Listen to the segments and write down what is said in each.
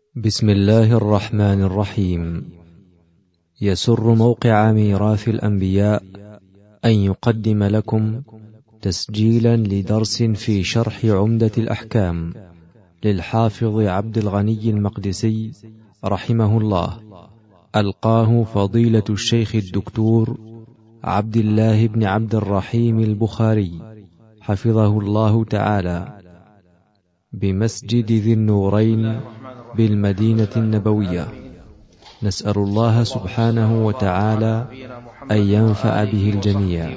بسم الله الرحمن الرحيم. يسر موقع ميراث الأنبياء أن يقدم لكم تسجيلا لدرس في شرح عمدة الأحكام للحافظ عبد الغني المقدسي رحمه الله، ألقاه فضيلة الشيخ الدكتور عبد الله بن عبد الرحيم البخاري حفظه الله تعالى بمسجد ذي النورين بالمدينة النبوية. نسأل الله سبحانه وتعالى أن ينفع به الجميع.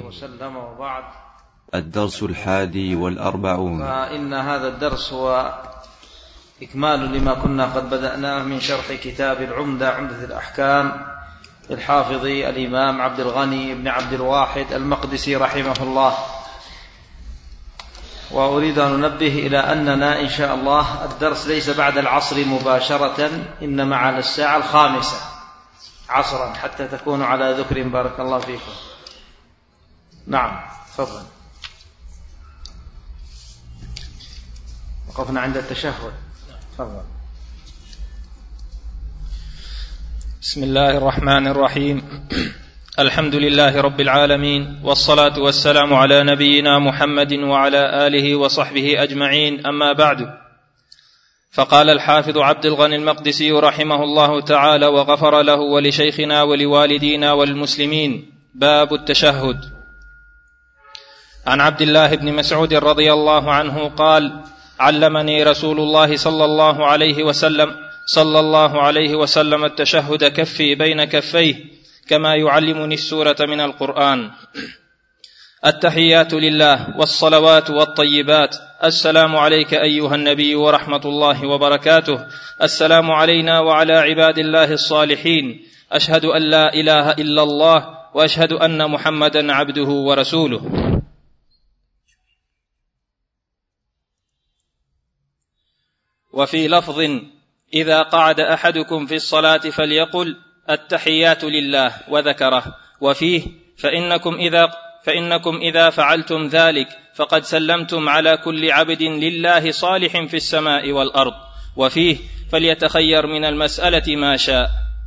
الدرس 41. فإن هذا الدرس هو إكمال لما كنا قد بدأناه من شرح كتاب العمدة، عمدة الأحكام للحافظ الإمام عبد الغني بن عبد الواحد المقدسي رحمه الله. وأريد أن ننبه إلى أننا إن شاء الله الدرس ليس بعد العصر مباشرة، إنما على الساعة 5 عصرا حتى تكونوا على ذكر. بارك الله فيكم. نعم تفضل. وقفنا عند التشهد. تفضل. بسم الله الرحمن الرحيم. الحمد لله رب العالمين، والصلاة والسلام على نبينا محمد وعلى آله وصحبه أجمعين، أما بعد. فقال الحافظ عبد الغني المقدسي رحمه الله تعالى وغفر له ولشيخنا ولوالدينا والمسلمين: باب التشهد. عن عبد الله بن مسعود رضي الله عنه قال: علمني رسول الله صلى الله عليه وسلم التشهد كفي بين كفيه كما يعلمني السورة من القرآن. التحيات لله والصلوات والطيبات. السلام عليك أيها النبي ورحمة الله وبركاته. السلام علينا وعلى عباد الله الصالحين. أشهد أن لا إله إلا الله وأشهد أن محمدا عبده ورسوله. وفي لفظ: إذا قعد أحدكم في الصلاة فليقل التحيات لله، وذكره. وفيه: فإنكم إذا فعلتم ذلك فقد سلمتم على كل عبد لله صالح في السماء والأرض. وفيه: فليتخير من المسألة ما شاء.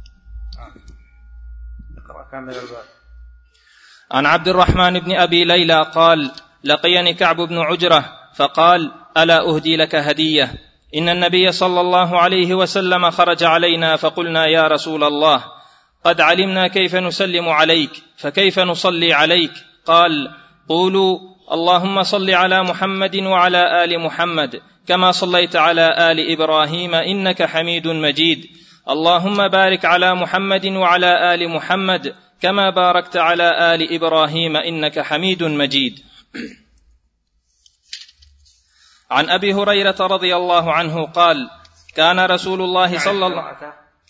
عن عبد الرحمن بن أبي ليلى قال: لقيني كعب بن عجرة فقال: ألا أهدي لك هدية؟ إن النبي صلى الله عليه وسلم خرج علينا فقلنا: يا رسول الله، قد علمنا كيف نسلم عليك، فكيف نصلي عليك؟ قال: قولوا: اللهم صل على محمد وعلى آل محمد كما صليت على آل إبراهيم إنك حميد مجيد. اللهم بارك على محمد وعلى آل محمد كما باركت على آل إبراهيم إنك حميد مجيد. عن أبي هريرة رضي الله عنه قال: كان رسول الله صلى الله عليه وسلم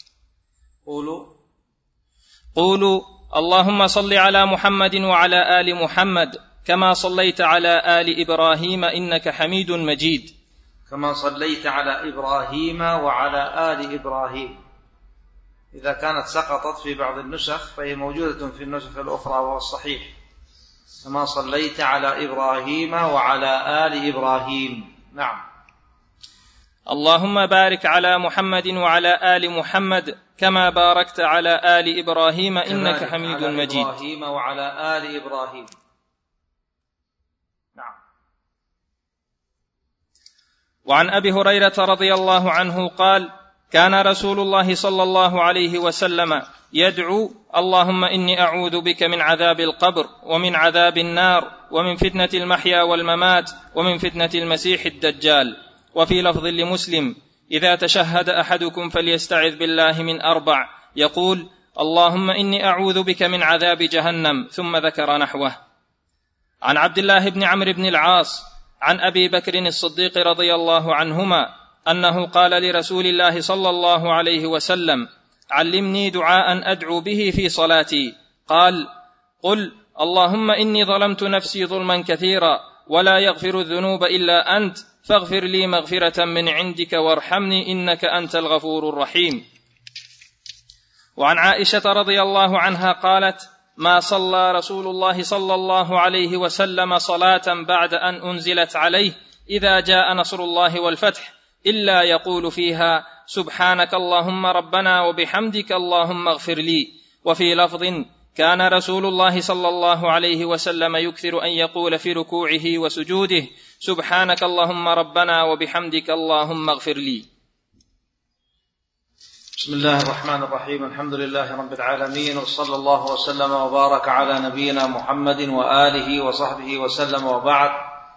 قولوا: اللهم صل على محمد وعلى آل محمد كما صليت على آل إبراهيم إنك حميد مجيد. كما صليت على إبراهيم وعلى آل إبراهيم. إذا كانت سقطت في بعض النسخ فهي موجودة في النسخ الأخرى وهو الصحيح: كما صليت على إبراهيم وعلى آل إبراهيم. نعم. اللهم بارك على محمد وعلى آل محمد كما باركت على آل إبراهيم إنك حميد مجيد. إبراهيم وعلى آل إبراهيم. نعم. وعن أبي هريرة رضي الله عنه قال: كان رسول الله صلى الله عليه وسلم يدعو: اللهم إني أعوذ بك من عذاب القبر ومن عذاب النار ومن فتنة المحيا والممات ومن فتنة المسيح الدجال. وفي لفظ لمسلم: إذا تشهد أحدكم فليستعذ بالله من 4، يقول: اللهم إني أعوذ بك من عذاب جهنم، ثم ذكر نحوه. عن عبد الله بن عمرو بن العاص عن أبي بكر الصديق رضي الله عنهما أنه قال لرسول الله صلى الله عليه وسلم: علمني دعاء أدعو به في صلاتي. قال: قل: اللهم إني ظلمت نفسي ظلما كثيرا ولا يغفر الذنوب إلا أنت، فاغفر لي مغفرة من عندك وارحمني إنك أنت الغفور الرحيم. وعن عائشة رضي الله عنها قالت: ما صلى رسول الله صلى الله عليه وسلم صلاة بعد أن أنزلت عليه إذا جاء نصر الله والفتح إلا يقول فيها: سبحانك اللهم ربنا وبحمدك اللهم اغفر لي. وفي لفظ كان رسول الله صلى الله عليه وسلم يكثر أن يقول في ركوعه وسجوده سبحانك اللهم ربنا وبحمدك اللهم اغفر لي. بسم الله الرحمن الرحيم. الحمد لله رب العالمين، وصلى الله وسلم وبارك على نبينا محمد وآله وصحبه وسلم، وبعد.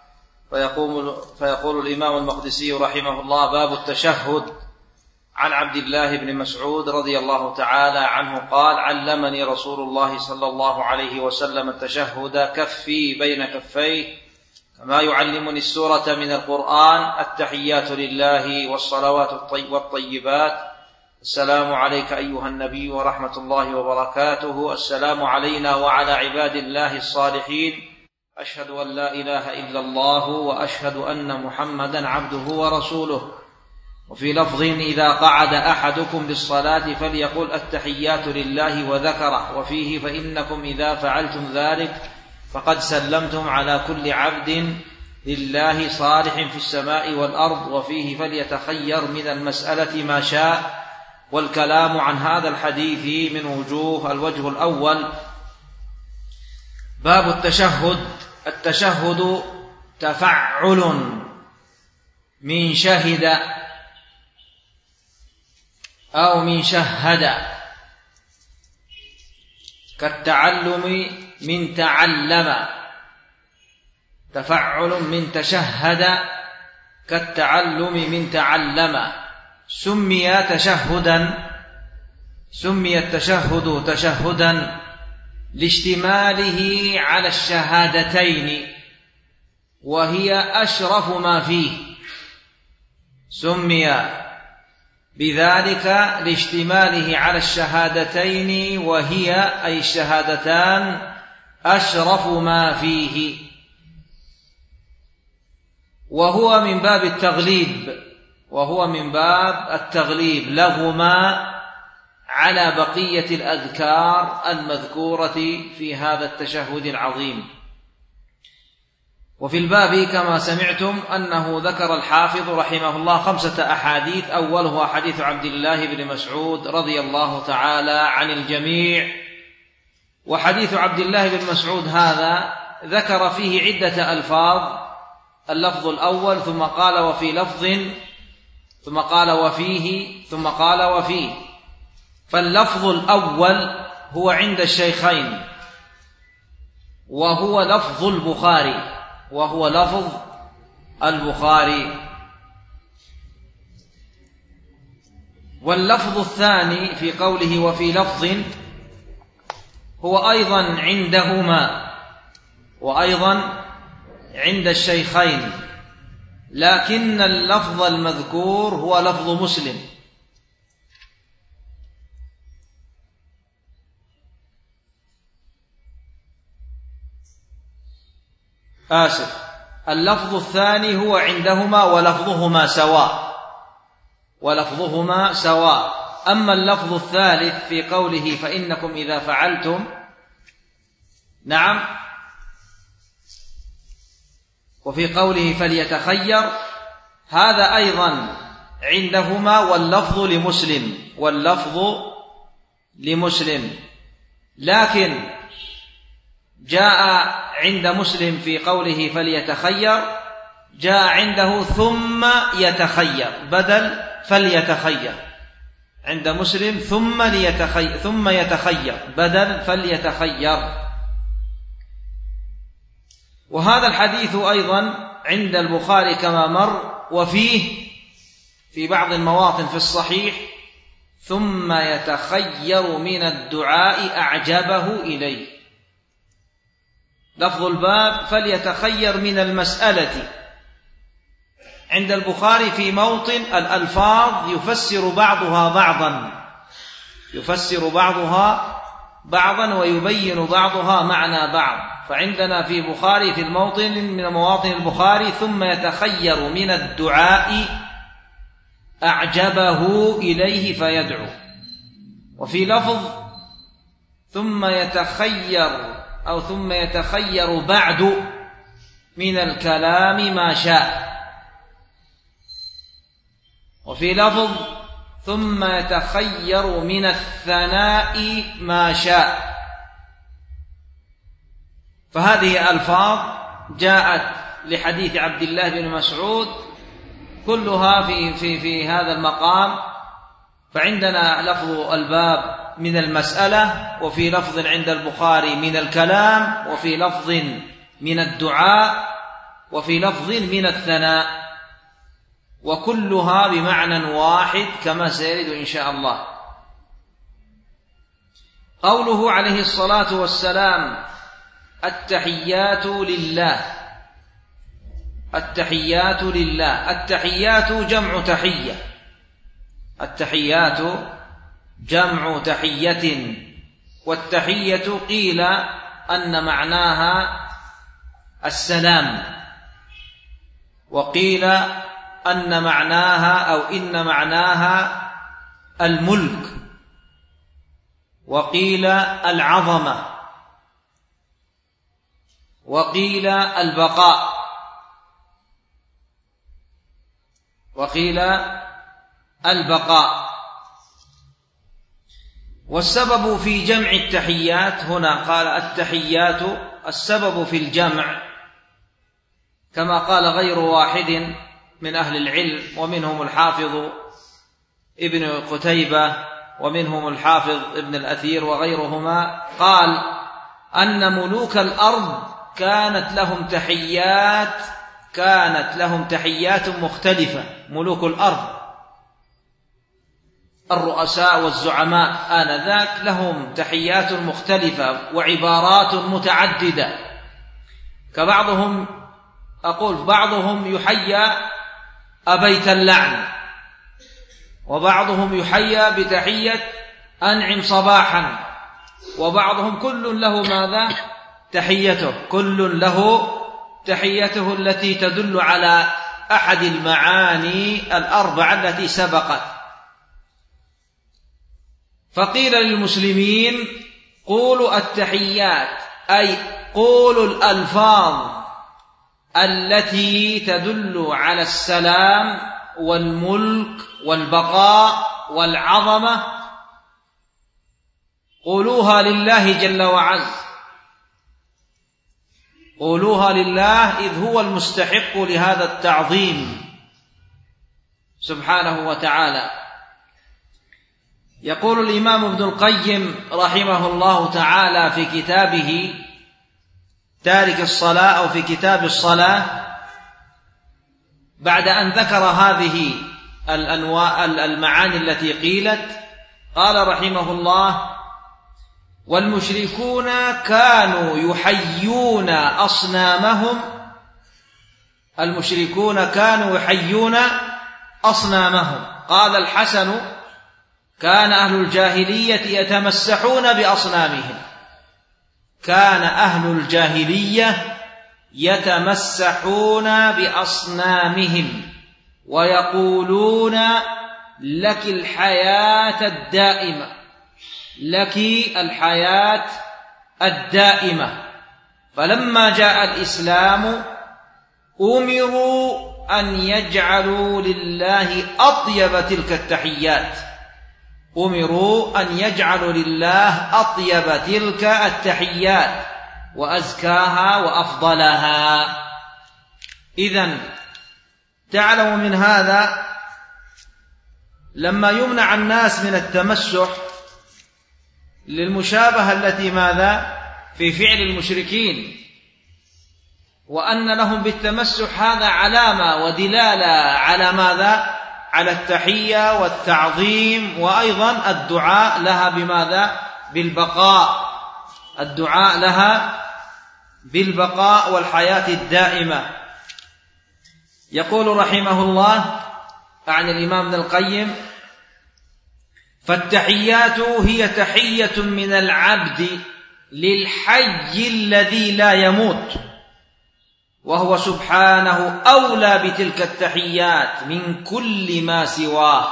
فيقول الإمام المقدسي رحمه الله: باب التشهد. عن عبد الله بن مسعود رضي الله تعالى عنه قال: علمني رسول الله صلى الله عليه وسلم التشهد كفي بين كفيه كما يعلمني السورة من القرآن: التحيات لله والصلوات والطيبات، السلام عليك أيها النبي ورحمة الله وبركاته، السلام علينا وعلى عباد الله الصالحين، أشهد أن لا إله إلا الله وأشهد أن محمدا عبده ورسوله. وفي لفظ: إذا قعد أحدكم للصلاة فليقل التحيات لله وذكره. وفيه: فإنكم إذا فعلتم ذلك فقد سلمتم على كل عبد لله صالح في السماء والأرض. وفيه: فليتخير من المسألة ما شاء. والكلام عن هذا الحديث من وجوه: الوجه الأول: باب التشهد. التشهد تفعل من شهد أو من شهد، كالتعلم من تعلم. تفعل من تشهد كالتعلم من تعلم. سمي التشهد تشهدا لاشتماله على الشهادتين، وهي أشرف ما فيه. سمي بذلك لاشتماله على الشهادتين، وهي أي الشهادتان أشرف ما فيه. وهو من باب التغليب لهما على بقية الأذكار المذكورة في هذا التشهد العظيم. وفي الباب كما سمعتم أنه ذكر الحافظ رحمه الله 5 أحاديث. أولها حديث عبد الله بن مسعود رضي الله تعالى عن الجميع. وحديث عبد الله بن مسعود هذا ذكر فيه عدة ألفاظ: اللفظ الأول، ثم قال وفي لفظ، ثم قال وفيه، ثم قال وفيه. فاللفظ الأول هو عند الشيخين، وهو لفظ البخاري. واللفظ الثاني في قوله وفي لفظ هو أيضا عندهما وأيضا عند الشيخين، لكن اللفظ المذكور هو لفظ مسلم. اللفظ الثاني هو عندهما ولفظهما سواء. أما اللفظ الثالث في قوله فإنكم إذا فعلتم، وفي قوله فليتخير، هذا أيضا عندهما واللفظ لمسلم، لكن جاء عند مسلم في قوله فليتخير، جاء عنده ثم يتخير بدل فليتخير. عند مسلم ثم يتخير بدل فليتخير. وهذا الحديث أيضا عند البخاري كما مر. وفيه في بعض المواطن في الصحيح ثم يتخير من الدعاء أعجبه إليه. لفظ الباب فليتخير من المسألة. عند البخاري في موطن الألفاظ يفسر بعضها ويبين بعضها معنى بعض. فعندنا في بخاري في الموطن من مواطن البخاري ثم يتخير من الدعاء أعجبه إليه فيدعو. وفي لفظ ثم يتخير بعد من الكلام ما شاء. وفي لفظ ثم يتخير من الثناء ما شاء. فهذه ألفاظ جاءت لحديث عبد الله بن مسعود كلها في هذا المقام. فعندنا لفظ الباب من المسألة، وفي لفظ عند البخاري من الكلام، وفي لفظ من الدعاء، وفي لفظ من الثناء، وكلها بمعنى واحد كما سيرد إن شاء الله. قوله عليه الصلاة والسلام التحيات لله، التحيات لله، التحيات جمع تحية، التحيات جمع تحية، والتحية قيل أن معناها السلام، وقيل أن معناها أو إن معناها الملك، وقيل العظمة، وقيل البقاء، وقيل البقاء. والسبب في جمع التحيات هنا قال التحيات، السبب في الجمع كما قال غير واحد من أهل العلم، ومنهم الحافظ ابن قتيبة، ومنهم الحافظ ابن الأثير وغيرهما، قال أن ملوك الأرض كانت لهم تحيات مختلفة. ملوك الأرض الرؤساء والزعماء آنذاك لهم تحيات مختلفة وعبارات متعددة، كبعضهم أقول بعضهم يحيى أبيت اللعن، وبعضهم يحيى بتحية أنعم صباحا، وبعضهم كل له ماذا؟ تحيته، كل له تحيته التي تدل على أحد المعاني الأربعة التي سبقت. فقيل للمسلمين قولوا التحيات، أي قولوا الألفاظ التي تدل على السلام والملك والبقاء والعظمة، قولوها لله جل وعز، قولوها لله إذ هو المستحق لهذا التعظيم سبحانه وتعالى. يقول الإمام ابن القيم رحمه الله تعالى في كتابه تارك الصلاة أو في كتاب الصلاة، بعد أن ذكر هذه الأنواع المعاني التي قيلت، قال رحمه الله: والمشركون كانوا يحيون أصنامهم، المشركون كانوا يحيون أصنامهم. قال الحسن: كان أهل الجاهلية يتمسحون بأصنامهم، كان أهل الجاهلية يتمسحون بأصنامهم ويقولون لك الحياة الدائمة، لك الحياة الدائمة. فلما جاء الإسلام أمروا أن يجعلوا لله أطيب تلك التحيات، أمروا أن يجعلوا لله أطيب تلك التحيات وأزكاها وأفضلها. إذن تعلم من هذا لما يمنع الناس من التمسح للمشابهة التي ماذا في فعل المشركين، وأن لهم بالتمسح هذا علامة ودلالة على ماذا؟ على التحية والتعظيم، وأيضا الدعاء لها بماذا؟ بالبقاء، الدعاء لها بالبقاء والحياة الدائمة. يقول رحمه الله عن الإمام ابن القيم: فالتحيات هي تحية من العبد للحي الذي لا يموت، وهو سبحانه أولى بتلك التحيات من كل ما سواه،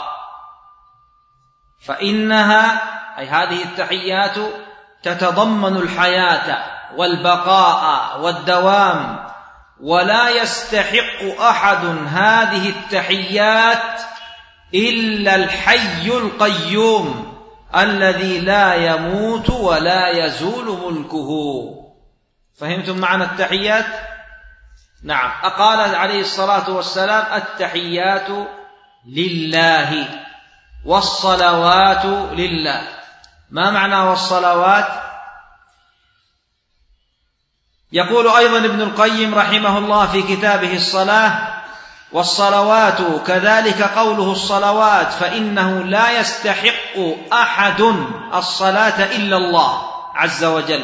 فإنها أي هذه التحيات تتضمن الحياة والبقاء والدوام، ولا يستحق أحد هذه التحيات إلا الحي القيوم الذي لا يموت ولا يزول ملكه. فهمتم معنى التحيات؟ نعم. قال عليه الصلاة والسلام التحيات لله والصلوات لله. ما معنى والصلوات؟ يقول أيضا ابن القيم رحمه الله في كتابه الصلاة: والصلوات كذلك قوله الصلوات، فإنه لا يستحق أحد الصلاة إلا الله عز وجل.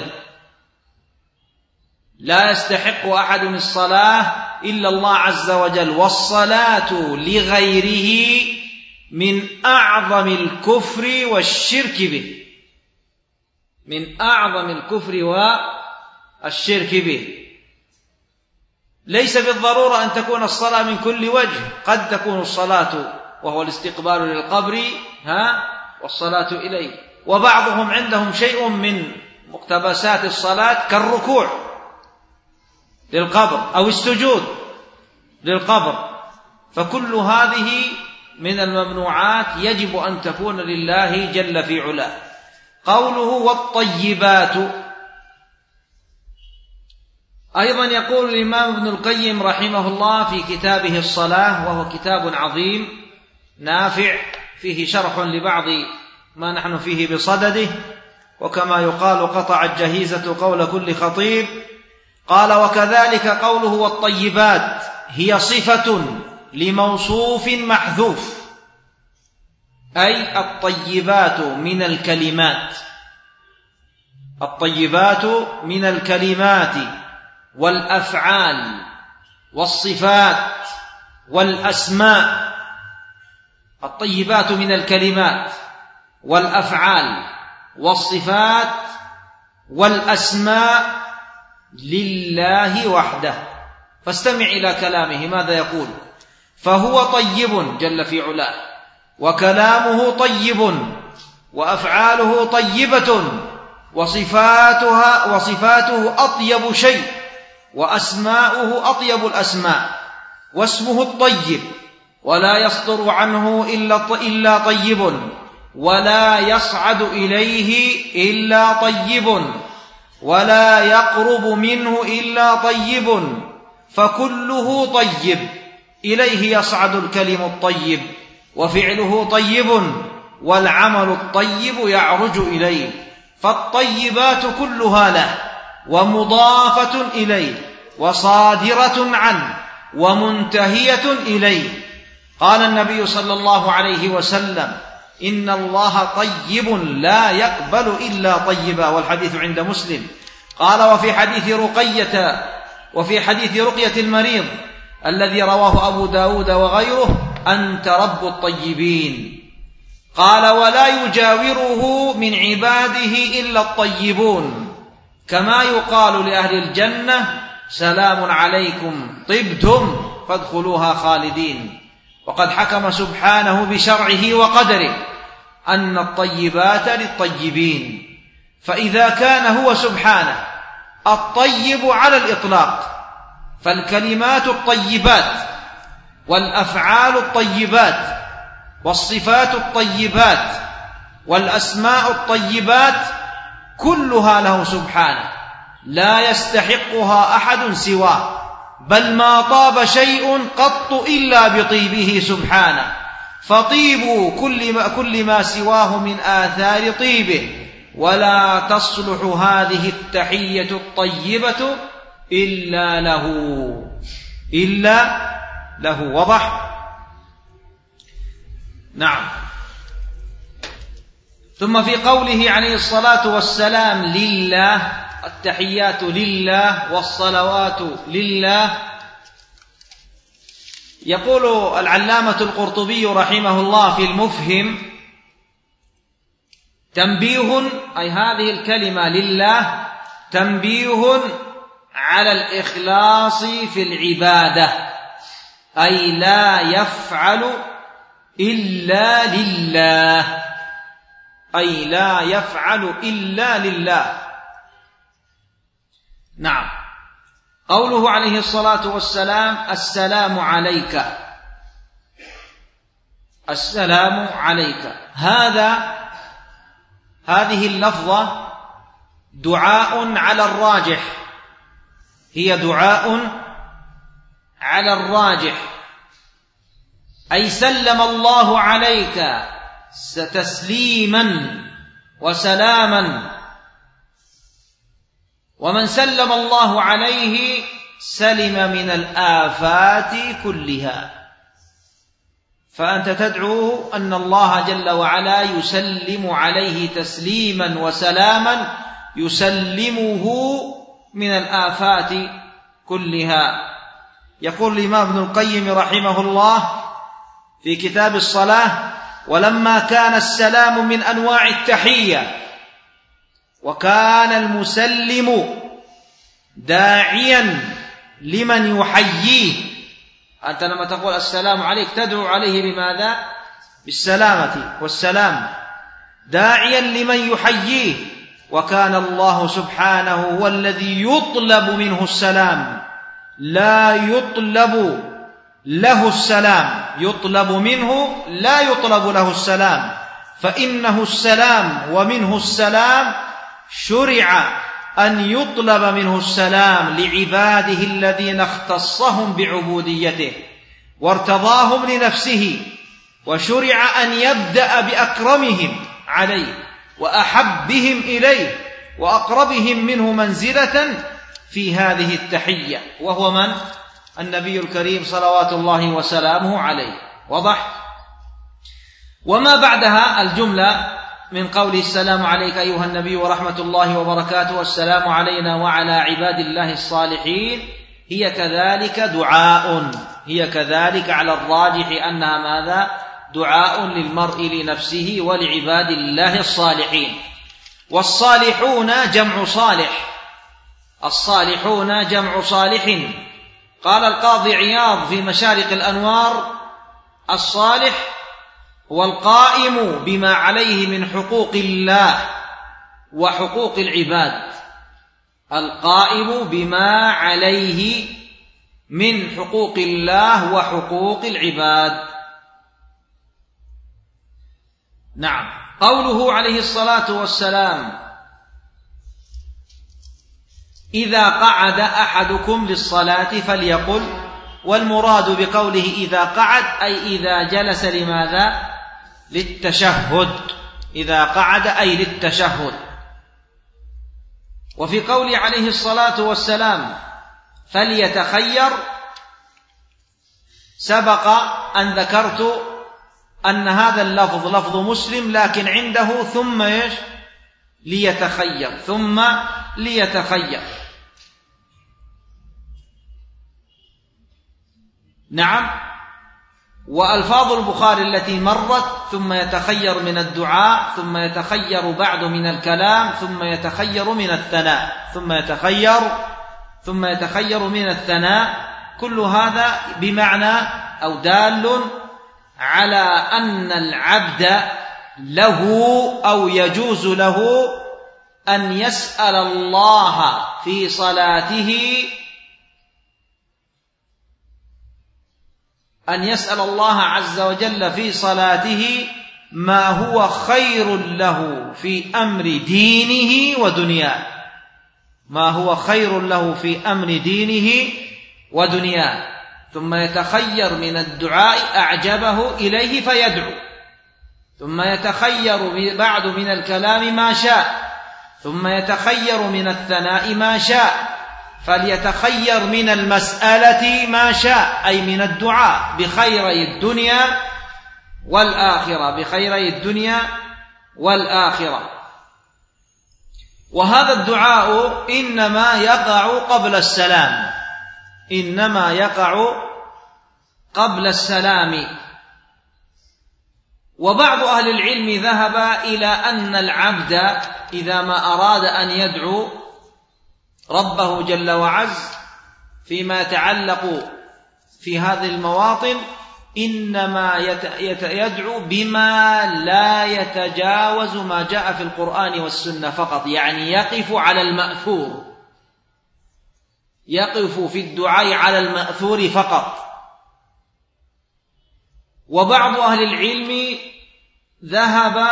لا يستحق أحد الصلاة إلا الله عز وجل. والصلاة لغيره من أعظم الكفر والشرك به، من أعظم الكفر والشرك به. ليس بالضرورة أن تكون الصلاة من كل وجه، قد تكون الصلاة وهو الاستقبال للقبر والصلاة إليه. وبعضهم عندهم شيء من مقتبسات الصلاة كالركوع للقبر أو السجود للقبر، فكل هذه من الممنوعات يجب أن تكون لله جل في علاه. قوله والطيبات، أيضا يقول الإمام ابن القيم رحمه الله في كتابه الصلاة، وهو كتاب عظيم نافع فيه شرح لبعض ما نحن فيه بصدده، وكما يقال قطع الجهيزة قول كل خطيب. قال: وكذلك قوله والطيبات هي صفة لموصوف محذوف، أي الطيبات من الكلمات، الطيبات من الكلمات والأفعال والصفات والأسماء. الطيبات من الكلمات والأفعال والصفات والأسماء لله وحده. فاستمع إلى كلامه ماذا يقول: فهو طيب جل في علاه، وكلامه طيب، وأفعاله طيبة، وصفاته أطيب شيء، وأسماؤه أطيب الأسماء، واسمه الطيب، ولا يصدر عنه إلا طيب، ولا يصعد إليه إلا طيب، ولا يقرب منه إلا طيب، فكله طيب، إليه يصعد الكلم الطيب، وفعله طيب، والعمل الطيب يعرج إليه. فالطيبات كلها له، ومضافة إليه، وصادرة عنه، ومنتهية إليه. قال النبي صلى الله عليه وسلم: إن الله طيب لا يقبل إلا طيبا، والحديث عند مسلم. قال: وفي حديث رقية المريض الذي رواه أبو داود وغيره: أنت رب الطيبين. قال: ولا يجاوره من عباده إلا الطيبون، كما يقال لأهل الجنة: سلام عليكم طبتم فادخلوها خالدين. وقد حكم سبحانه بشرعه وقدره أن الطيبات للطيبين. فإذا كان هو سبحانه الطيب على الإطلاق، فالكلمات الطيبات، والأفعال الطيبات، والصفات الطيبات، والأسماء الطيبات كلها له سبحانه، لا يستحقها أحد سواه، بل ما طاب شيء قط إلا بطيبه سبحانه، فطيب كل ما سواه من آثار طيبه، ولا تصلح هذه التحية الطيبة إلا له. وضح؟ نعم. ثم في قوله عليه الصلاة والسلام لله، التحيات لله والصلوات لله، يقول العلامة القرطبي رحمه الله في المفهم: تنبيه، أي هذه الكلمة لله تنبيه على الإخلاص في العبادة، أي لا يفعل إلا لله، أي لا يفعل إلا لله. نعم. قوله عليه الصلاة والسلام: السلام عليك، السلام عليك. هذه اللفظة دعاء على الراجح، هي دعاء على الراجح، أي سلم الله عليك تسليما وسلاما، ومن سلم الله عليه سلم من الآفات كلها. فأنت تدعو أن الله جل وعلا يسلم عليه تسليما وسلاما يسلمه من الآفات كلها. يقول الإمام ابن القيم رحمه الله في كتاب الصلاة: ولما كان السلام من أنواع التحية وكان المسلم داعيا لمن يحييه، أنت لما تقول السلام عليك تدعو عليه بماذا؟ بالسلامة والسلام، داعيا لمن يحييه، وكان الله سبحانه هو الذي يطلب منه السلام، لا يطلب له السلام، يطلب منه لا يطلب له السلام، فإنه السلام ومنه السلام، شرع أن يطلب منه السلام لعباده الذين اختصهم بعبوديته وارتضاهم لنفسه، وشرع أن يبدأ بأكرمهم عليه وأحبهم إليه وأقربهم منه منزلة في هذه التحية، وهو من؟ النبي الكريم صلوات الله وسلامه عليه. وضح؟ وما بعدها الجملة من قوله السلام عليك أيها النبي ورحمة الله وبركاته والسلام علينا وعلى عباد الله الصالحين، هي كذلك دعاء، هي كذلك على الراجح أنها ماذا؟ دعاء للمرء لنفسه ولعباد الله الصالحين. والصالحون جمع صالح، الصالحون جمع صالح. قال القاضي عياض في مشارق الأنوار: الصالح هو القائم بما عليه من حقوق الله وحقوق العباد، القائم بما عليه من حقوق الله وحقوق العباد. نعم. قوله عليه الصلاة والسلام: إذا قعد أحدكم للصلاة فليقل، والمراد بقوله إذا قعد أي إذا جلس لماذا؟ للتشهد، إذا قعد أي للتشهد. وفي قول عليه الصلاة والسلام فليتخير، سبق أن ذكرت أن هذا اللفظ لفظ مسلم، لكن عنده ثم إيش؟ ليتخير، ثم ليتخير. نعم. وألفاظ البخاري التي مرت: ثم يتخير من الدعاء، ثم يتخير بعد من الكلام، ثم يتخير من الثناء، ثم يتخير من الثناء، كل هذا بمعنى أو دال على أن العبد له أو يجوز له أن يسأل الله في صلاته، أن يسأل الله عز وجل في صلاته ما هو خير له في أمر دينه ودنياه، ما هو خير له في أمر دينه ودنياه، ثم يتخير من الدعاء أعجبه إليه فيدعو، ثم يتخير بعد من الكلام ما شاء، ثم يتخير من الثناء ما شاء، فليتخير من المسألة ما شاء، أي من الدعاء بخيري الدنيا والآخرة، بخيري الدنيا والآخرة. وهذا الدعاء إنما يقع قبل السلام، إنما يقع قبل السلام. وبعض أهل العلم ذهب إلى أن العبد إذا ما أراد أن يدعو ربه جل وعز فيما يتعلق في هذه المواطن إنما يدعو بما لا يتجاوز ما جاء في القرآن والسنة فقط، يعني يقف على المأثور، يقف في الدعاء على المأثور فقط. وبعض أهل العلم ذهب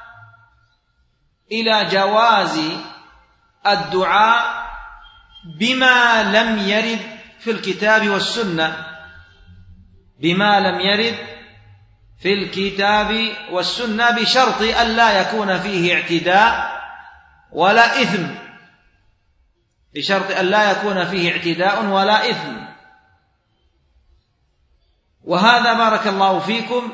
إلى جواز الدعاء بما لم يرد في الكتاب والسنة، بما لم يرد في الكتاب والسنة، بشرط ألا يكون فيه اعتداء ولا إثم، بشرط ألا يكون فيه اعتداء ولا إثم. وهذا بارك الله فيكم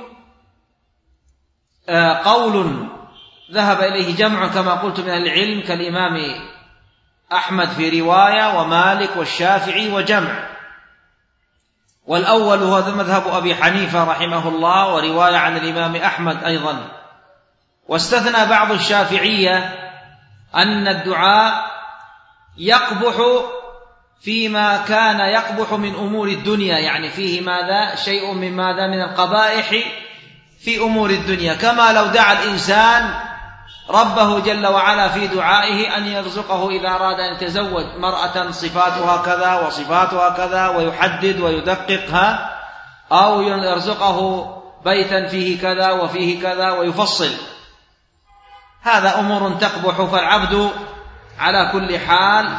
قول ذهب إليه جمع كما قلت من العلم كالإمام أحمد في رواية ومالك والشافعي وجمع، والأول هو مذهب أبي حنيفة رحمه الله ورواية عن الإمام أحمد أيضا. واستثنى بعض الشافعية أن الدعاء يقبح فيما كان يقبح من أمور الدنيا، يعني فيه ماذا شيء من ماذا من القبائح في أمور الدنيا، كما لو دعا الإنسان ربه جل وعلا في دعائه أن يرزقه إذا أراد أن يتزوج مرأة صفاتها كذا وصفاتها كذا ويحدد ويدققها، أو يرزقه بيتا فيه كذا وفيه كذا ويفصل، هذا أمور تقبح. فالعبد على كل حال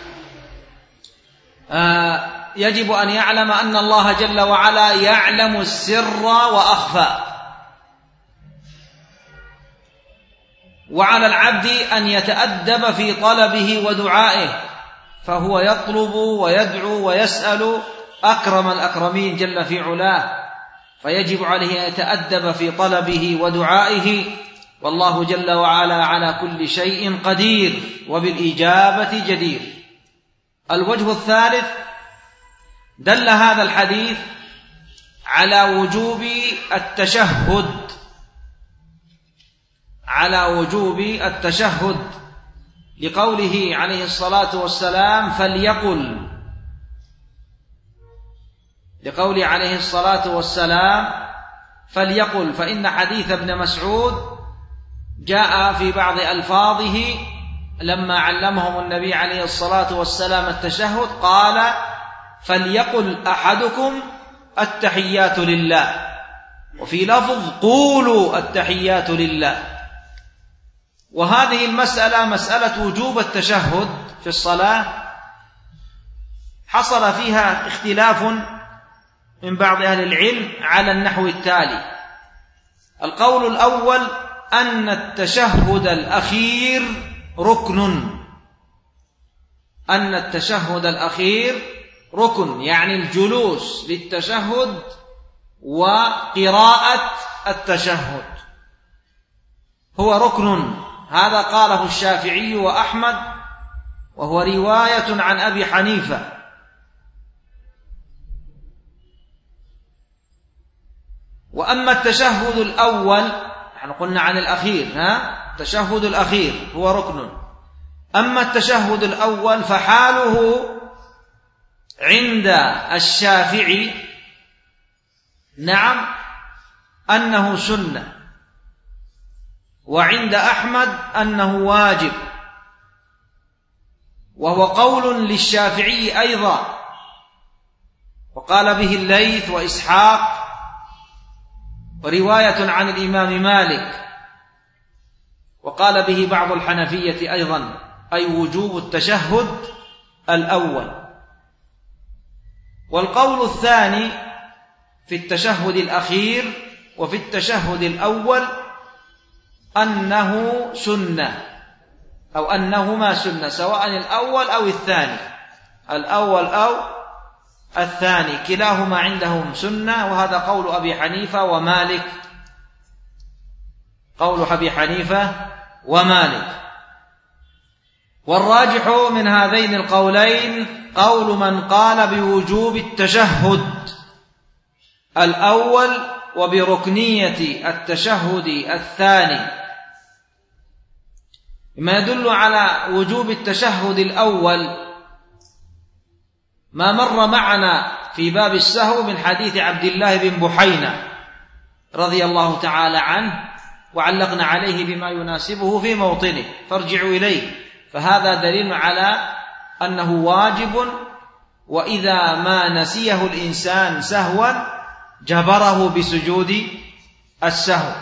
يجب أن يعلم أن الله جل وعلا يعلم السر وأخفى، وعلى العبد أن يتأدب في طلبه ودعائه، فهو يطلب ويدعو ويسأل أكرم الأكرمين جل في علاه، فيجب عليه أن يتأدب في طلبه ودعائه، والله جل وعلا على كل شيء قدير وبالإجابة جدير. الوجه الثالث، دل هذا الحديث على وجوب التشهد، على وجوب التشهد لقوله عليه الصلاة والسلام فليقل، لقوله عليه الصلاة والسلام فليقل، فإن حديث ابن مسعود جاء في بعض ألفاظه لما علمهم النبي عليه الصلاة والسلام التشهد قال فليقل أحدكم التحيات لله، وفي لفظ قولوا التحيات لله. وهذه المسألة مسألة وجوب التشهد في الصلاة حصل فيها اختلاف من بعض أهل العلم على النحو التالي: القول الأول أن التشهد الأخير ركن، أن التشهد الأخير ركن، يعني الجلوس للتشهد وقراءة التشهد هو ركن، هذا قاله الشافعي وأحمد، وهو رواية عن أبي حنيفة. وأما التشهد الأول، نحن قلنا عن الأخير، التشهد الأخير هو ركن، أما التشهد الأول فحاله عند الشافعي نعم أنه سنة، وعند أحمد أنه واجب، وهو قول للشافعي أيضا، وقال به الليث وإسحاق، ورواية عن الإمام مالك، وقال به بعض الحنفية أيضا، أي وجوب التشهد الأول. والقول الثاني في التشهد الأخير وفي التشهد الأول أنه سنة، أو أنهما سنة، سواء الأول أو الثاني، الأول أو الثاني كلاهما عندهم سنة، وهذا قول أبي حنيفة ومالك، قول أبي حنيفة ومالك. والراجح من هذين القولين قول من قال بوجوب التشهد الأول وبركنية التشهد الثاني، ما يدل على وجوب التشهد الأول ما مر معنا في باب السهو من حديث عبد الله بن بحينة رضي الله تعالى عنه، وعلقنا عليه بما يناسبه في موطنه، فارجعوا إليه، فهذا دليل على أنه واجب، وإذا ما نسيه الإنسان سهوا جبره بسجود السهو.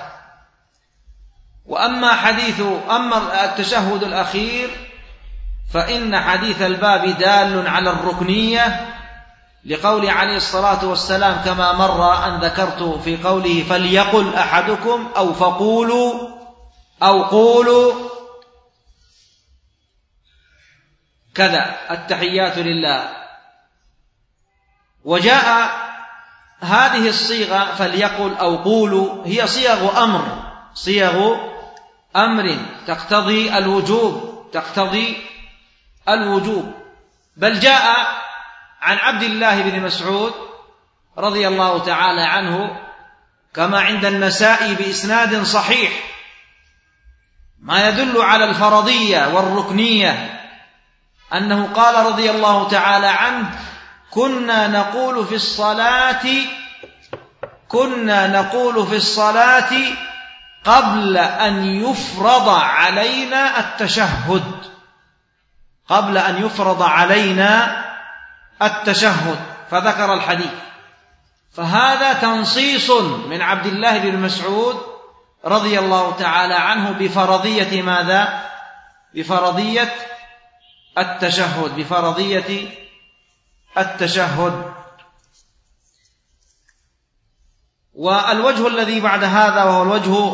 أما التشهد الأخير فإن حديث الباب دال على الركنية، لقول عليه الصلاة والسلام كما مر أن ذكرت في قوله فليقل أحدكم أو فقولوا أو قولوا كذا التحيات لله. وجاء هذه الصيغة فليقل أو قولوا هي صيغ أمر تقتضي الوجوب، بل جاء عن عبد الله بن مسعود رضي الله تعالى عنه كما عند النسائي بإسناد صحيح ما يدل على الفرضية والركنية، أنه قال رضي الله تعالى عنه كنا نقول في الصلاة قبل أن يفرض علينا التشهد، فذكر الحديث. فهذا تنصيص من عبد الله بن مسعود رضي الله تعالى عنه بفرضية ماذا؟ بفرضية التشهد. والوجه الذي بعد هذا وهو الوجه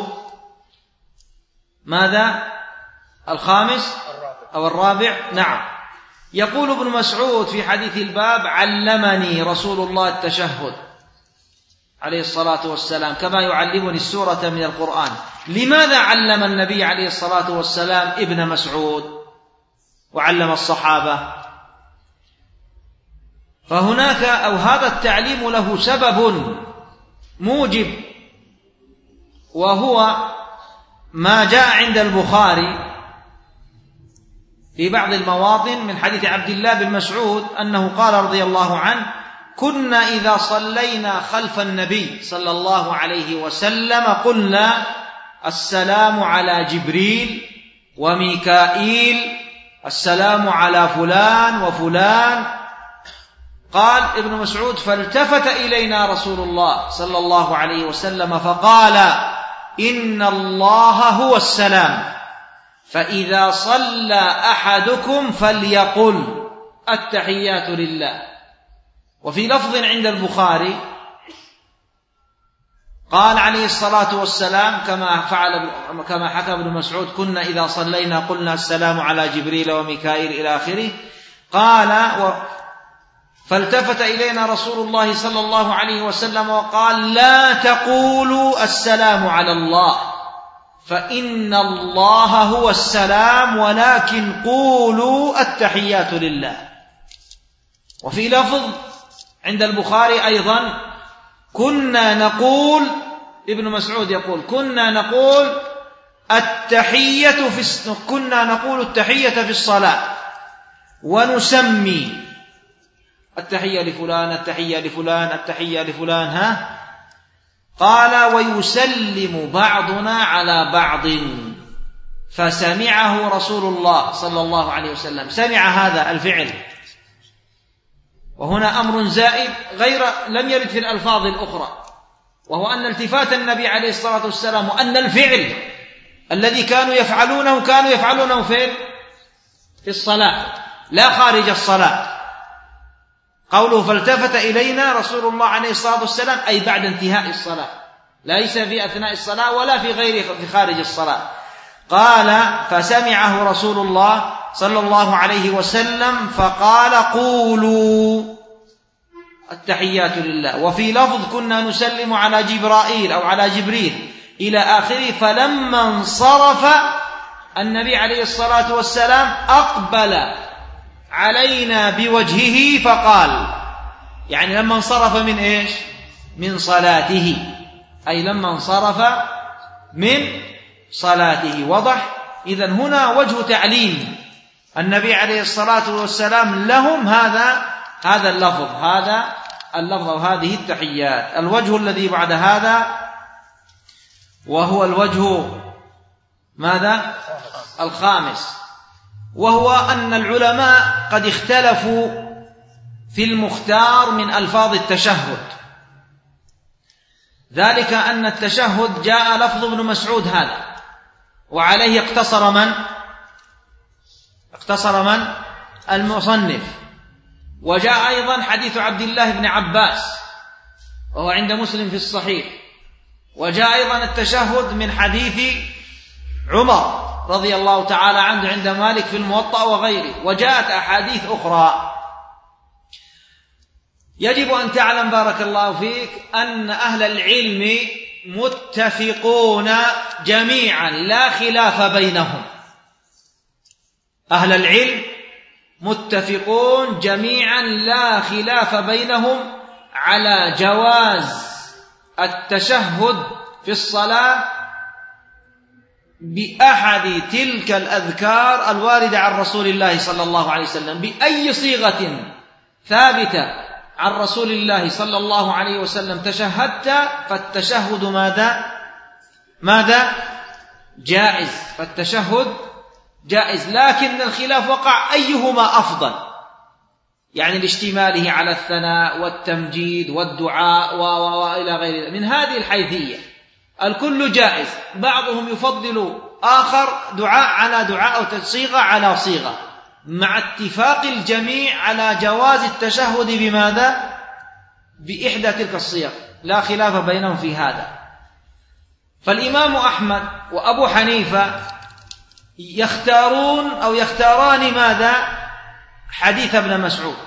ماذا؟ الخامس أو الرابع؟ نعم. يقول ابن مسعود في حديث الباب علمني رسول الله التشهد عليه الصلاة والسلام كما يعلمني السورة من القرآن. لماذا علم النبي عليه الصلاة والسلام ابن مسعود وعلم الصحابة؟ فهناك أو هذا التعليم له سبب موجب، وهو ما جاء عند البخاري في بعض المواطن من حديث عبد الله بن مسعود أنه قال رضي الله عنه كنا إذا صلينا خلف النبي صلى الله عليه وسلم قلنا السلام على جبريل وميكائيل، السلام على فلان وفلان. قال ابن مسعود فالتفت إلينا رسول الله صلى الله عليه وسلم فقال إن الله هو السلام، فإذا صلى أحدكم فليقل التحيات لله. وفي لفظ عند البخاري قال عليه الصلاة والسلام كما حكى ابن مسعود كنا إذا صلينا قلنا السلام على جبريل وميكائيل إلى آخره. قال فالتفت إلينا رسول الله صلى الله عليه وسلم وقال لا تقولوا السلام على الله فإن الله هو السلام ولكن قولوا التحيات لله. وفي لفظ عند البخاري أيضا كنا نقول ابن مسعود يقول كنا نقول التحية في الصلاة ونسمي التحية لفلان التحية لفلان التحية لفلان قال ويسلم بعضنا على بعض، فسمعه رسول الله صلى الله عليه وسلم، سمع هذا الفعل. وهنا أمر زائد لم يرد في الألفاظ الأخرى، وهو أن التفات النبي عليه الصلاة والسلام وأن الفعل الذي كانوا يفعلونه في الصلاة لا خارج الصلاة. قوله فالتفت إلينا رسول الله عليه الصلاة والسلام أي بعد انتهاء الصلاة، ليس في أثناء الصلاة ولا في خارج الصلاة. قال فسمعه رسول الله صلى الله عليه وسلم فقال قولوا التحيات لله. وفي لفظ كنا نسلم على جبرائيل أو على جبريل إلى آخره. فلما انصرف النبي عليه الصلاة والسلام أقبل علينا بوجهه فقال، يعني لما انصرف من إيش؟ من صلاته، أي لما انصرف من صلاته. وضح؟ إذن هنا وجه تعليم النبي عليه الصلاة والسلام لهم هذا اللفظ وهذه التحيات. الوجه الذي بعد هذا وهو الوجه ماذا؟ الخامس، وهو أن العلماء قد اختلفوا في المختار من ألفاظ التشهد. ذلك أن التشهد جاء لفظ ابن مسعود هذا، وعليه اقتصر من؟ المصنف. وجاء أيضا حديث عبد الله بن عباس وهو عند مسلم في الصحيح، وجاء أيضا التشهد من حديث عمر رضي الله تعالى عنه عند مالك في الموطأ وغيره، وجاءت أحاديث أخرى. يجب أن تعلم بارك الله فيك أن أهل العلم متفقون جميعا لا خلاف بينهم، أهل العلم متفقون جميعا لا خلاف بينهم على جواز التشهد في الصلاة بأحد تلك الأذكار الواردة عن رسول الله صلى الله عليه وسلم، بأي صيغة ثابتة عن رسول الله صلى الله عليه وسلم تشهدت فالتشهد ماذا؟ جائز، فالتشهد جائز. لكن الخلاف وقع أيهما أفضل، يعني لاشتماله على الثناء والتمجيد والدعاء وإلى غير ذلك من هذه الحيثية. الكل جائز، بعضهم يفضل آخر دعاء على دعاء أو صيغة على صيغة، مع اتفاق الجميع على جواز التشهد بماذا؟ بإحدى تلك الصيغ، لا خلاف بينهم في هذا. فالإمام أحمد وأبو حنيفة يختاران ماذا؟ حديث ابن مسعود،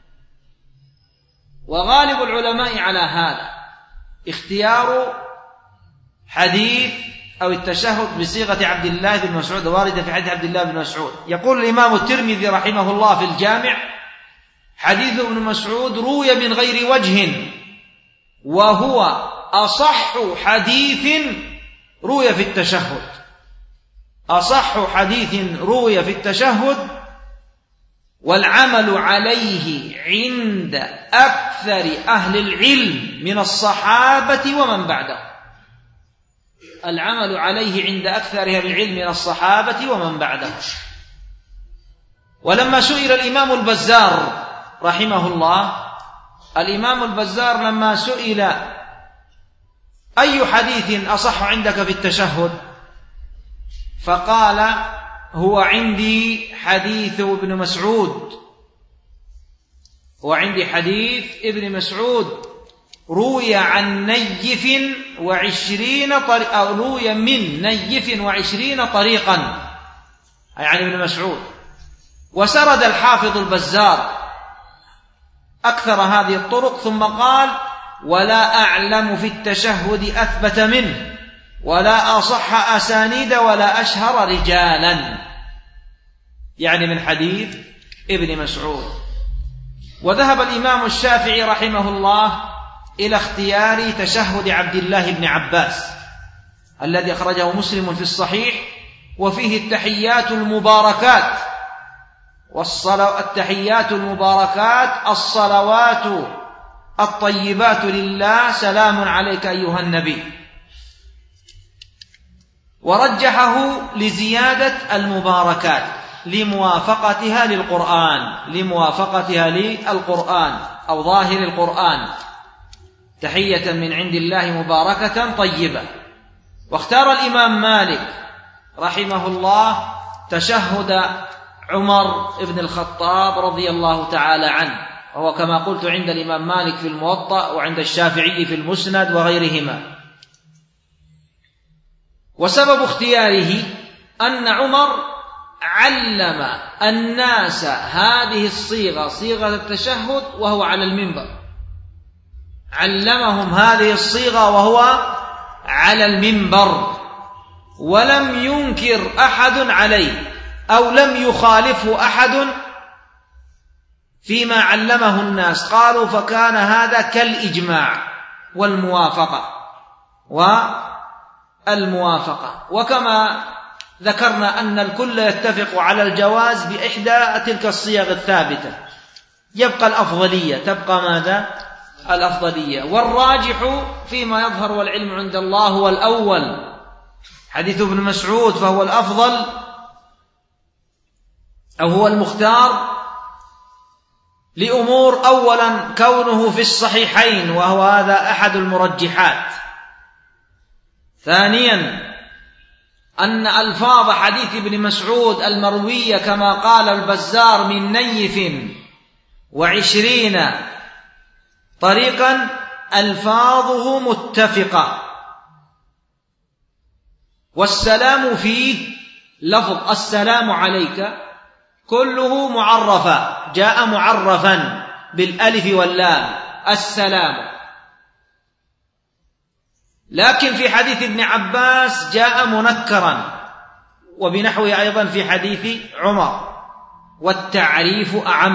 وغالب العلماء على هذا اختيار حديث أو التشهد بصيغة عبد الله بن مسعود واردة في حديث عبد الله بن مسعود. يقول الإمام الترمذي رحمه الله في الجامع: حديث ابن مسعود روي من غير وجه، وهو أصح حديث روي في التشهد، أصح حديث روي في التشهد، والعمل عليه عند أكثر أهل العلم من الصحابة ومن بعدهم، العمل عليه عند أكثر أهل العلم من الصحابة ومن بعدهم. ولما سئل الإمام البزار رحمه الله، الإمام البزار لما سئل أي حديث أصح عندك في التشهد، فقال: هو عندي حديث ابن مسعود، وعندي حديث ابن مسعود روي عن نيف 20 طريقا، أو روي من نيف 20 طريقا، يعني ابن مسعود. وسرد الحافظ البزار أكثر هذه الطرق، ثم قال: ولا أعلم في التشهد أثبت منه، ولا أصح أسانيد، ولا أشهر رجالا، يعني من حديث ابن مسعود. وذهب الإمام الشافعي رحمه الله إلى اختيار تشهد عبد الله بن عباس الذي أخرجه مسلم في الصحيح، وفيه التحيات المباركات التحيات المباركات الصلوات الطيبات لله، سلام عليك أيها النبي. ورجحه لزيادة المباركات لموافقتها للقرآن أو ظاهر القرآن، تحية من عند الله مباركة طيبة. واختار الإمام مالك رحمه الله تشهد عمر بن الخطاب رضي الله تعالى عنه، وهو كما قلت عند الإمام مالك في الموطأ، وعند الشافعي في المسند وغيرهما. وسبب اختياره أن عمر علم الناس هذه الصيغة، صيغة التشهد، وهو على المنبر، علمهم هذه الصيغة وهو على المنبر، ولم ينكر أحد عليه أو لم يخالفه أحد فيما علمه الناس. قالوا فكان هذا كالإجماع والموافقة. وكما ذكرنا أن الكل يتفق على الجواز بإحدى تلك الصيغ الثابتة، يبقى الأفضلية، تبقى ماذا؟ الأفضلية. والراجح فيما يظهر والعلم عند الله هو الأول، حديث ابن مسعود، فهو الأفضل أو هو المختار لأمور: أولا كونه في الصحيحين، وهو هذا أحد المرجحات، ثانيا أن ألفاظ حديث ابن مسعود المروية كما قال البزار من نيف 20 طريقا ألفاظه متفقة، والسلام فيه لفظ السلام عليك كله معرفا، جاء معرفا بالألف واللام السلام. لكن في حديث ابن عباس جاء منكرا، وبنحوه أيضا في حديث عمر، والتعريف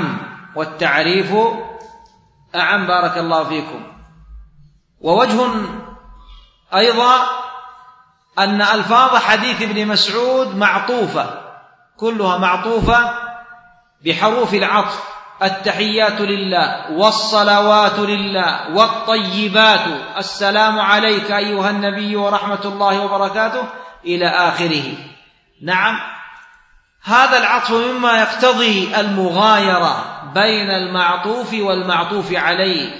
أعم بارك الله فيكم. ووجه أيضا أن ألفاظ حديث ابن مسعود معطوفة، كلها معطوفة بحروف العطف، التحيات لله والصلوات لله والطيبات، السلام عليك أيها النبي ورحمة الله وبركاته إلى آخره. نعم، هذا العطف مما يقتضي المغايرة بين المعطوف والمعطوف عليه،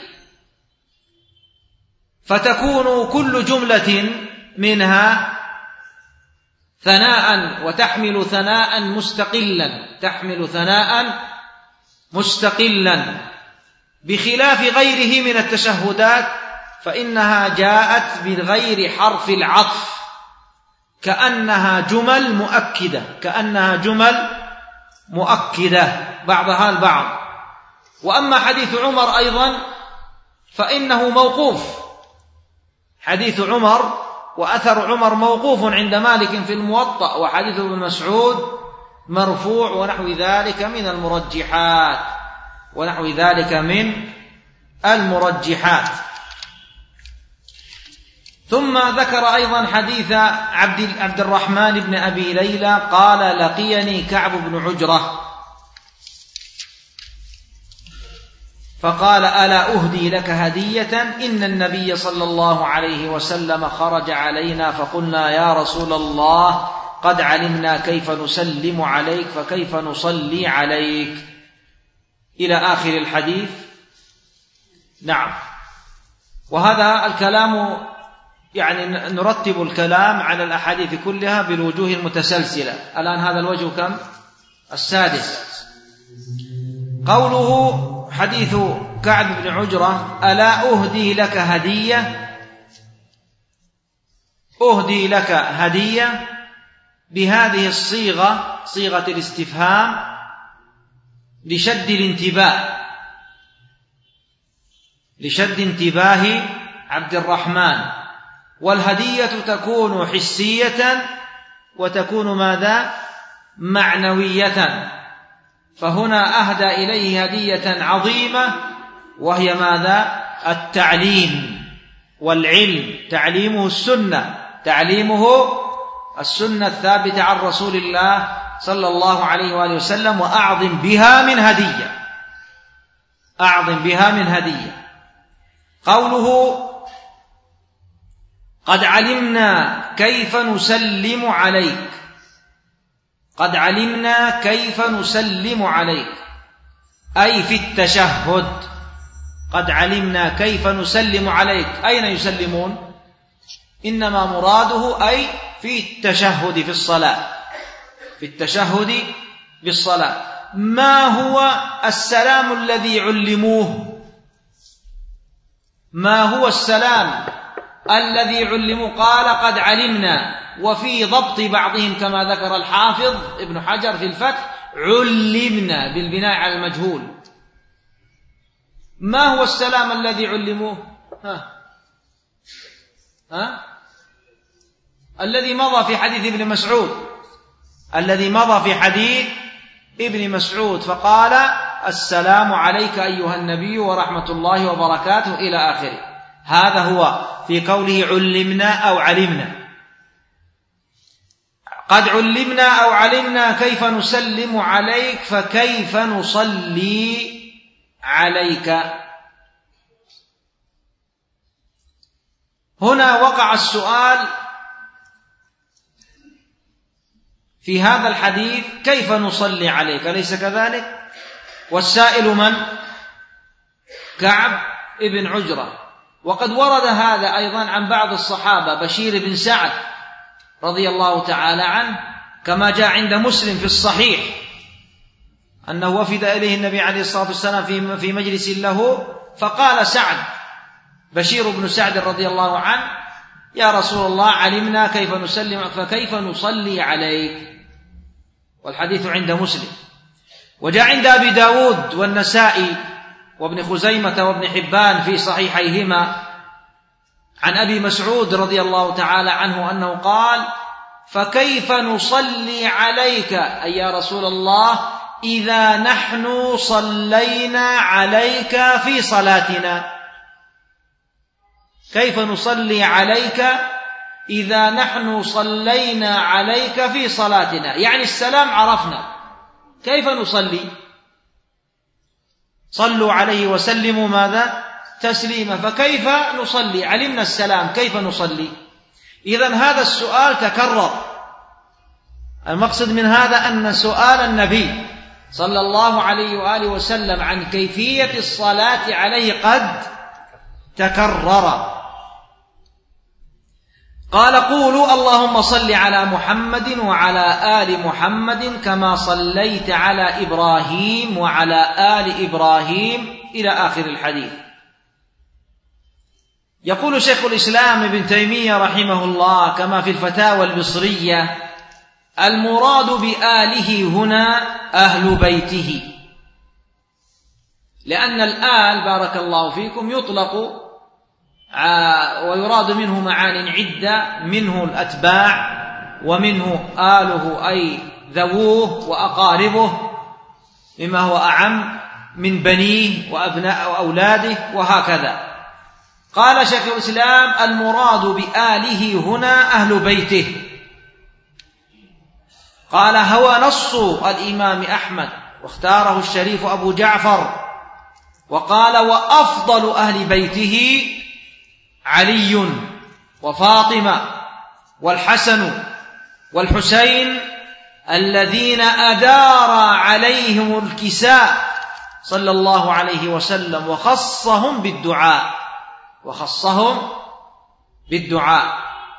فتكون كل جملة منها ثناء وتحمل ثناء مستقلا، بخلاف غيره من التشهدات فإنها جاءت بغير حرف العطف، كأنها جمل مؤكدة بعضها البعض. وأما حديث عمر أيضا فإنه موقوف، حديث عمر وأثر عمر موقوف عند مالك في الموطأ، وحديث ابن مسعود مرفوع، ونحو ذلك من المرجحات. ثم ذكر أيضا حديث عبد الرحمن بن أبي ليلى قال لقيني كعب بن عجرة فقال ألا أهدي لك هدية؟ إن النبي صلى الله عليه وسلم خرج علينا فقلنا يا رسول الله قد علمنا كيف نسلم عليك فكيف نصلي عليك، إلى آخر الحديث. نعم، وهذا الكلام يعني نرتب الكلام على الأحاديث كلها بالوجوه المتسلسلة. الآن هذا الوجه كم؟ السادس. قوله حديث كعب بن عجرة ألا أهدي لك هدية بهذه الصيغة، صيغة الاستفهام لشد انتباه عبد الرحمن. والهدية تكون حسية وتكون ماذا؟ معنوية. فهنا أهدى إليه هدية عظيمة، وهي ماذا؟ التعليم والعلم، تعليمه السنة الثابتة عن رسول الله صلى الله عليه وآله وسلم، وأعظم بها من هدية. قوله قد علمنا كيف نسلم عليك، قد علمنا كيف نسلم عليك أي في التشهد. قد علمنا كيف نسلم عليك، أين يسلمون؟ إنما مراده أي في التشهد في الصلاة، في التشهد بالصلاة. ما هو السلام الذي علموه؟ ما هو السلام الذي علموا؟ قال قد علمنا، وفي ضبط بعضهم كما ذكر الحافظ ابن حجر في الفتح علمنا بالبناء على المجهول. ما هو السلام الذي علموه؟ الذي مضى في حديث ابن مسعود، فقال السلام عليك أيها النبي ورحمة الله وبركاته إلى آخره. هذا هو في قوله علمنا أو علمنا. قد علمنا أو علمنا كيف نسلم عليك فكيف نصلي عليك. هنا وقع السؤال في هذا الحديث كيف نصلي عليك، أليس كذلك؟ والسائل من؟ كعب ابن عجرة، وقد ورد هذا أيضا عن بعض الصحابة بشير بن سعد رضي الله تعالى عنه، كما جاء عند مسلم في الصحيح أنه وفد إليه النبي عليه الصلاة والسلام في مجلس له، فقال سعد بشير بن سعد رضي الله عنه: يا رسول الله، علمنا كيف نسلم فكيف نصلي عليك؟ والحديث عند مسلم. وجاء عند أبي داود والنسائي وابن خزيمة وابن حبان في صحيحيهما عن أبي مسعود رضي الله تعالى عنه أنه قال: فكيف نصلي عليك أي يا رسول الله إذا نحن صلينا عليك في صلاتنا؟ كيف نصلي عليك إذا نحن صلينا عليك في صلاتنا؟ يعني السلام عرفنا، كيف نصلي؟ صلوا عليه وسلموا ماذا؟ تسليما. فكيف نصلي؟ علمنا السلام، كيف نصلي؟ إذن هذا السؤال تكرر. المقصد من هذا أن سؤال النبي صلى الله عليه وآله وسلم عن كيفية الصلاة عليه قد تكرر. قال: قولوا اللهم صل على محمد وعلى آل محمد كما صليت على إبراهيم وعلى آل إبراهيم إلى آخر الحديث. يقول شيخ الإسلام ابن تيمية رحمه الله كما في الفتاوى البصرية: المراد بآله هنا أهل بيته، لأن الآل بارك الله فيكم يطلق ويراد منه معان عدة، منه الأتباع، ومنه آله أي ذووه وأقاربه مما هو أعم من بنيه وأبناء وأولاده وهكذا. قال شيخ الإسلام: المراد بآله هنا أهل بيته. قال: هو نص الإمام أحمد، واختاره الشريف أبو جعفر، وقال: وأفضل أهل بيته علي وفاطمة والحسن والحسين الذين أدار عليهم الكساء صلى الله عليه وسلم وخصهم بالدعاء.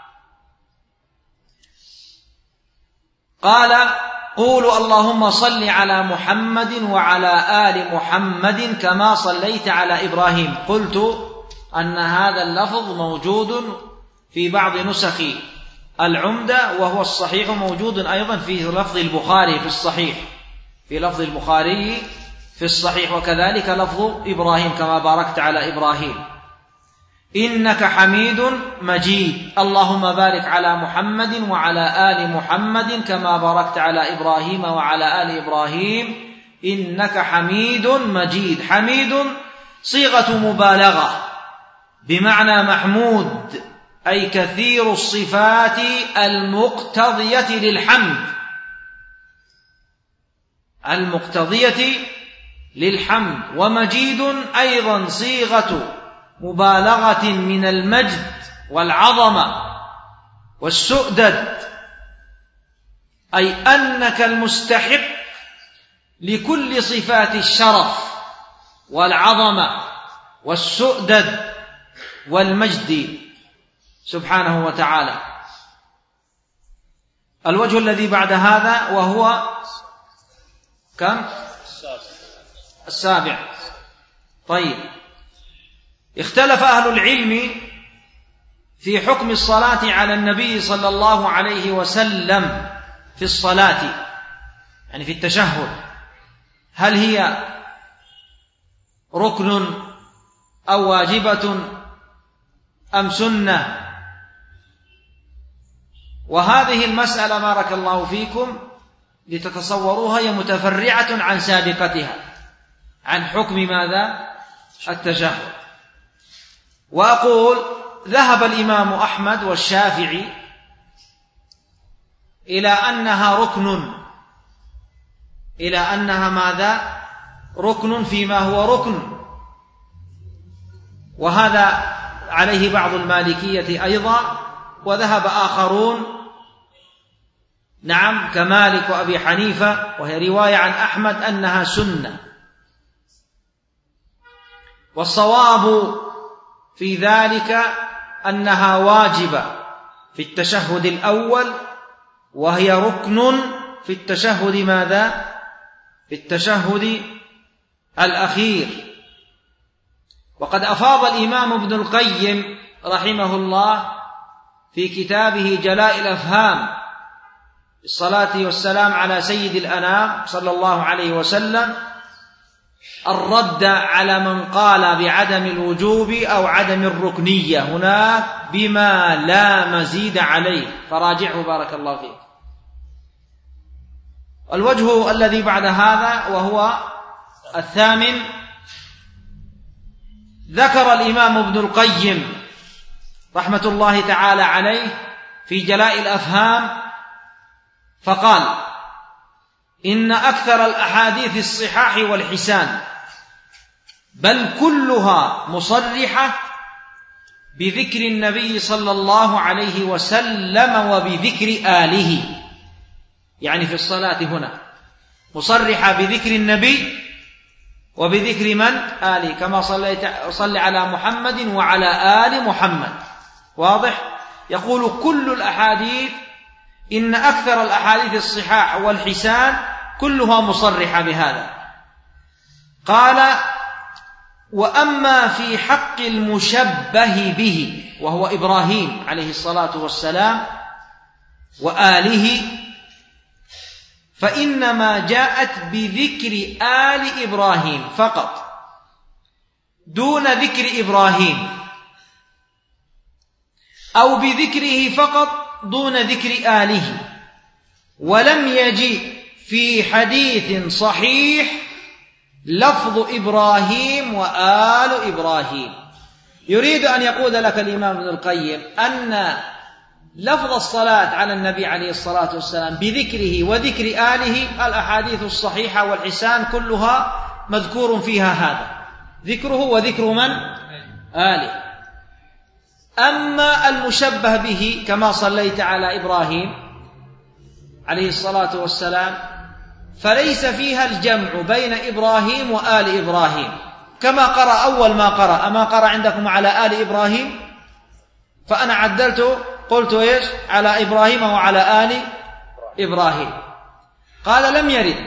قال: قولوا اللهم صل على محمد وعلى آل محمد كما صليت على إبراهيم. قلت أن هذا اللفظ موجود في بعض نسخ العمدة، وهو الصحيح موجود أيضا في لفظ البخاري في الصحيح، وكذلك لفظ إبراهيم كما باركت على إبراهيم. إنك حميد مجيد، اللهم بارك على محمد وعلى آل محمد كما باركت على إبراهيم وعلى آل إبراهيم إنك حميد مجيد. حميد صيغة مبالغة بمعنى محمود، أي كثير الصفات المقتضية للحمد. ومجيد أيضا صيغة مبالغة من المجد والعظمة والسؤدد، أي أنك المستحق لكل صفات الشرف والعظمة والسؤدد والمجد سبحانه وتعالى. الوجه الذي بعد هذا وهو كم؟ السابع. طيب، اختلف أهل العلم في حكم الصلاة على النبي صلى الله عليه وسلم في الصلاة، يعني في التشهد، هل هي ركن أو واجبة أم سنة؟ وهذه المسألة بارك الله فيكم لتتصوروها هي متفرعة عن سابقتها، عن حكم ماذا؟ التشهد. وأقول ذهب الإمام أحمد والشافعي إلى أنها ماذا؟ ركن فيما هو ركن، وهذا عليه بعض المالكية أيضا، وذهب آخرون نعم كمالك وأبي حنيفة، وهي رواية عن أحمد أنها سنة. والصواب في ذلك أنها واجبة في التشهد الأول، وهي ركن في التشهد ماذا؟ في التشهد الأخير. وقد أفاض الإمام ابن القيم رحمه الله في كتابه جلاء الأفهام الصلاة والسلام على سيد الأنام صلى الله عليه وسلم الرد على من قال بعدم الوجوب أو عدم الركنية هناك بما لا مزيد عليه، فراجعه بارك الله فيك. الوجه الذي بعد هذا وهو الثامن، ذكر الإمام ابن القيم رحمة الله تعالى عليه في جلاء الأفهام فقال: إن أكثر الأحاديث الصحاح والحسان بل كلها مصرحة بذكر النبي صلى الله عليه وسلم وبذكر آله، يعني في الصلاة هنا مصرحة بذكر النبي وبذكر من؟ آله، كما صلى على محمد وعلى آل محمد. واضح؟ يقول كل الأحاديث، إن أكثر الأحاديث الصحاح والحسان كلها مصرحة بهذا. قال: وأما في حق المشبه به وهو إبراهيم عليه الصلاة والسلام وآله فإنما جاءت بذكر آل إبراهيم فقط دون ذكر إبراهيم، أو بذكره فقط دون ذكر آله، ولم يجيء في حديث صحيح لفظ إبراهيم وآل إبراهيم. يريد أن يقول لك الإمام ابن القيم أن لفظ الصلاة على النبي عليه الصلاة والسلام بذكره وذكر آله الأحاديث الصحيحة والحسان كلها مذكور فيها هذا، ذكره وذكر من؟ آله. أما المشبه به كما صليت على إبراهيم عليه الصلاة والسلام فليس فيها الجمع بين إبراهيم وآل إبراهيم، كما قرأ أول ما قرأ، أما قرأ عندكم على آل إبراهيم، فأنا عدلت قلت إيش؟ على إبراهيم وعلى آل إبراهيم. قال: لم يرد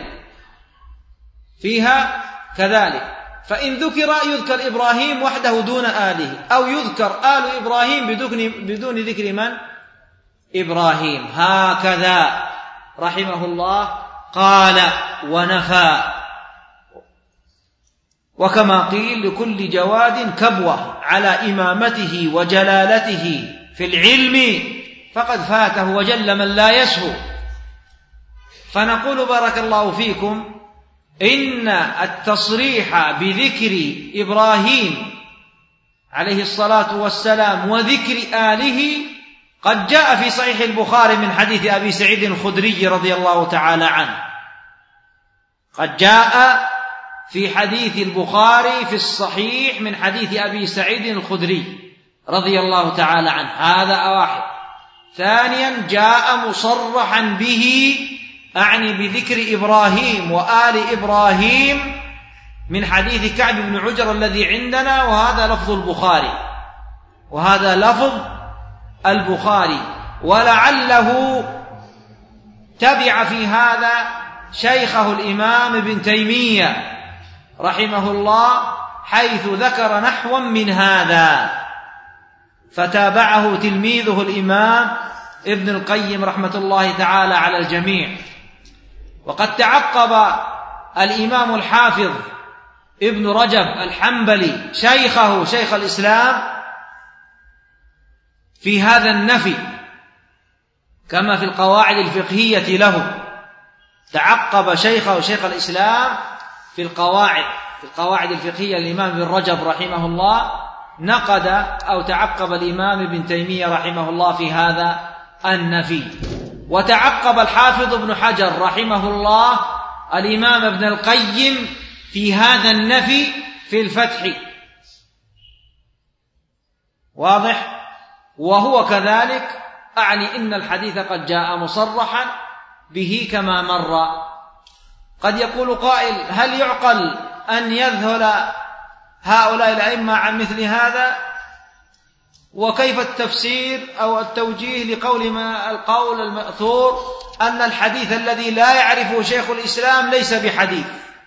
فيها كذلك، فإن يذكر إبراهيم وحده دون آله، أو يذكر آل إبراهيم بدون ذكر من؟ إبراهيم. هكذا رحمه الله قال ونفى. وكما قيل: لكل جواد كبوة على إمامته وجلالته في العلم فقد فاته وجل من لا يسهو. فنقول بارك الله فيكم إن التصريح بذكر إبراهيم عليه الصلاة والسلام وذكر آله قد جاء في صحيح البخاري من حديث أبي سعيد الخدري رضي الله تعالى عنه، قد جاء في حديث البخاري في الصحيح من حديث أبي سعيد الخدري رضي الله تعالى عنه. هذا واحد. ثانيا جاء مصرحا به، أعني بذكر إبراهيم وآل إبراهيم من حديث كعب بن عجر الذي عندنا، وهذا لفظ البخاري، وهذا لفظ البخاري. ولعله تبع في هذا شيخه الإمام ابن تيمية رحمه الله، حيث ذكر نحوا من هذا، فتابعه تلميذه الإمام ابن القيم رحمة الله تعالى على الجميع. وقد تعقب الإمام الحافظ ابن رجب الحنبلي شيخه شيخ الإسلام في هذا النفي، كما في القواعد الفقهية له، تعقب شيخه شيخ الإسلام في القواعد الفقهية الإمام ابن رجب رحمه الله، نقد أو تعقب الإمام ابن تيمية رحمه الله في هذا النفي. وتعقب الحافظ ابن حجر رحمه الله الإمام ابن القيم في هذا النفي في الفتح. واضح؟ وهو كذلك، أعني إن الحديث قد جاء مصرحا به كما مر. قد يقول قائل: هل يعقل أن يذهل هؤلاء الأئمة عن مثل هذا؟ وكيف التفسير أو التوجيه لقول القول المأثور أن الحديث الذي لا يعرفه شيخ الإسلام ليس بحديث؟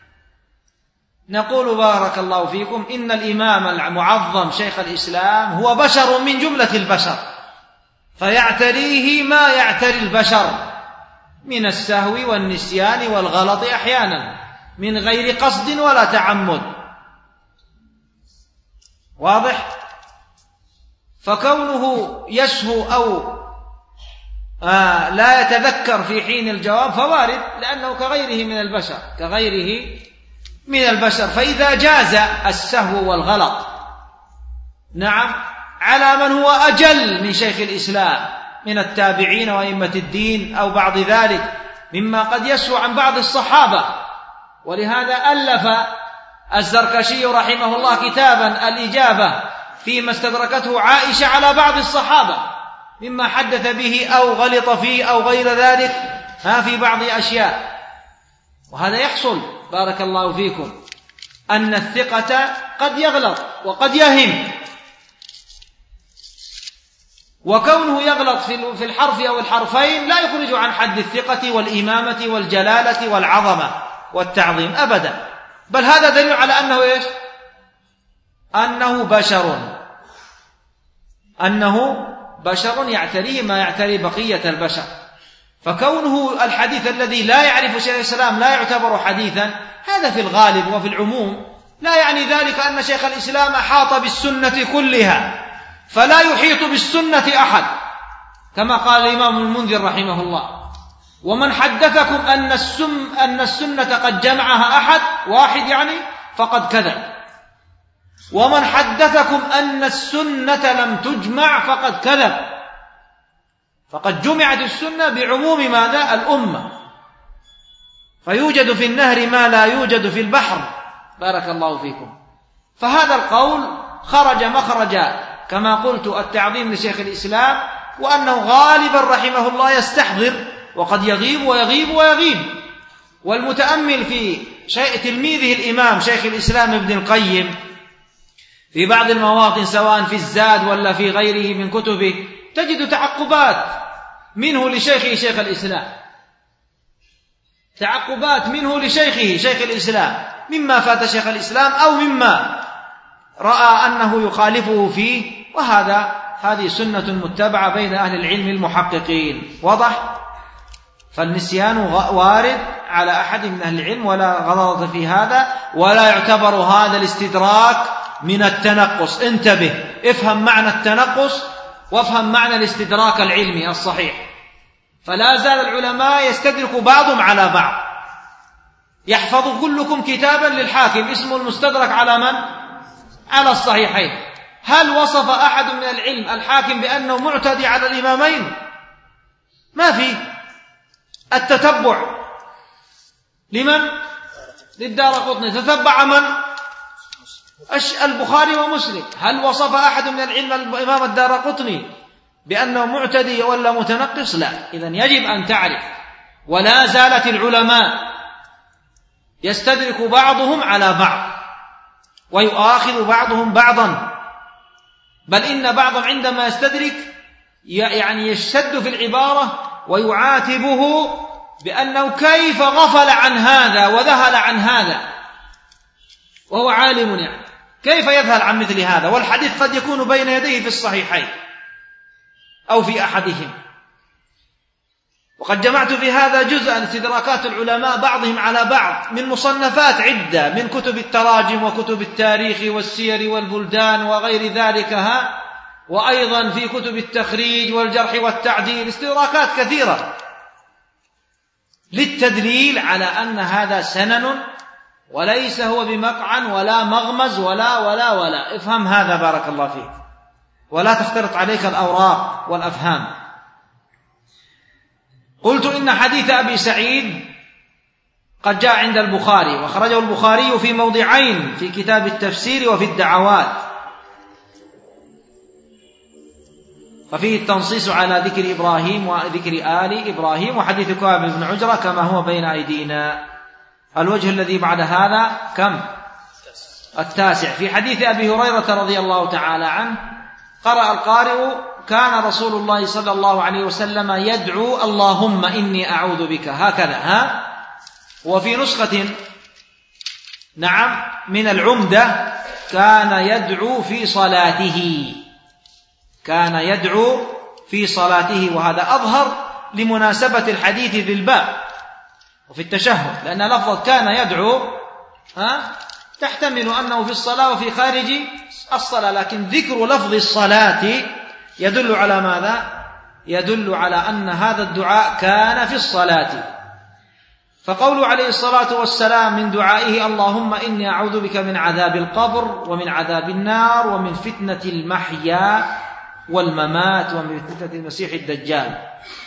نقول بارك الله فيكم إن الإمام المعظم شيخ الإسلام هو بشر من جملة البشر، فيعتريه ما يعتري البشر من السهو والنسيان والغلط أحيانا من غير قصد ولا تعمد. واضح؟ فكونه يسهو أو لا يتذكر في حين الجواب فوارد، لأنه كغيره من البشر. فإذا جاز السهو والغلط نعم على من هو أجل من شيخ الإسلام من التابعين وأئمة الدين أو بعض ذلك مما قد يسهو عن بعض الصحابة، ولهذا ألف الزركشي رحمه الله كتابا الإجابة فيما استدركته عائشة على بعض الصحابة مما حدث به أو غلط فيه أو غير ذلك في بعض أشياء. وهذا يحصل بارك الله فيكم أن الثقة قد يغلط وقد يهم، وكونه يغلط في الحرف أو الحرفين لا يخرج عن حد الثقة والإمامة والجلالة والعظمة والتعظيم أبدا، بل هذا دليل على أنه إيش؟ أنه بشر يعتريه ما يعتري بقية البشر. فكونه الحديث الذي لا يعرف شيخ الإسلام لا يعتبر حديثا هذا في الغالب وفي العموم، لا يعني ذلك أن شيخ الإسلام أحاط بالسنة كلها فلا يحيط بالسنة أحد، كما قال الإمام المنذر رحمه الله: ومن حدثكم أن السنة قد جمعها أحد واحد يعني فقد كذب، ومن حدثكم أن السنة لم تجمع فقد كذب. فقد جمعت السنة بعموم ماذا؟ الأمة، فيوجد في النهر ما لا يوجد في البحر بارك الله فيكم. فهذا القول خرج مخرج كما قلت التعظيم لشيخ الإسلام، وأنه غالبا رحمه الله يستحضر وقد يغيب ويغيب. والمتأمل في تلميذه الإمام شيخ الإسلام ابن القيم في بعض المواطن سواء في الزاد ولا في غيره من كتبه تجد تعقبات منه لشيخه شيخ الإسلام، تعقبات منه لشيخه شيخ الإسلام مما فات شيخ الإسلام أو مما رأى أنه يخالفه فيه، هذه سنة متبعة بين أهل العلم المحققين. واضح؟ فالنسيان وارد على أحد من أهل العلم ولا غلط في هذا، ولا يعتبر هذا الاستدراك من التنقص. انتبه، افهم معنى التنقص وافهم معنى الاستدراك العلمي الصحيح. فلا زال العلماء يستدرك بعضهم على بعض. يحفظ كلكم كتابا للحاكم اسمه المستدرك على من؟ على الصحيحين. هل وصف أحد من العلم الحاكم بأنه معتدي على الإمامين؟ ما في. التتبع لمن؟ للدارقطني. تتبع من؟ البخاري ومسلم. هل وصف أحد من العلم الإمام الدارقطني بأنه معتدي ولا متنقص؟ لا. إذن يجب أن تعرف. ولا زالت العلماء يستدرك بعضهم على بعض ويؤاخذ بعضهم بعضا، بل إن بعضهم عندما يستدرك يعني يشتد في العبارة ويعاتبه بأنه كيف غفل عن هذا وذهل عن هذا وهو عالم، يعني كيف يذهل عن مثل هذا والحديث قد يكون بين يديه في الصحيحين أو في أحدهم. وقد جمعت في هذا جزءا استدراكات العلماء بعضهم على بعض من مصنفات عدة من كتب التراجم وكتب التاريخ والسير والبلدان وغير ذلك، وأيضا في كتب التخريج والجرح والتعديل استدراكات كثيرة للتدليل على أن هذا سنن وليس هو بمقعن ولا مغمز ولا. افهم هذا بارك الله فيك، ولا تختلط عليك الأوراق والأفهام. قلت إن حديث أبي سعيد قد جاء عند البخاري، وخرجه البخاري في موضعين في كتاب التفسير وفي الدعوات، ففيه التنصيص على ذكر إبراهيم وذكر آل إبراهيم، وحديث كعب بن عجرة كما هو بين أيدينا. الوجه الذي بعد هذا كم؟ 9. في حديث أبي هريرة رضي الله تعالى عنه قرأ القارئ: كان رسول الله صلى الله عليه وسلم يدعو اللهم إني أعوذ بك، هكذا. وفي نسخة من العمدة كان يدعو في صلاته، كان يدعو في صلاته، وهذا أظهر لمناسبة الحديث بالباب وفي التشهد، لأن لفظة كان يدعو تحتمل أنه في الصلاة وفي خارج الصلاة، لكن ذكر لفظ الصلاة يدل على ماذا؟ يدل على أن هذا الدعاء كان في الصلاة. فقول عليه الصلاة والسلام من دعائه: اللهم إني أعوذ بك من عذاب القبر ومن عذاب النار ومن فتنة المحيا والممات ومن فتنة المسيح الدجال.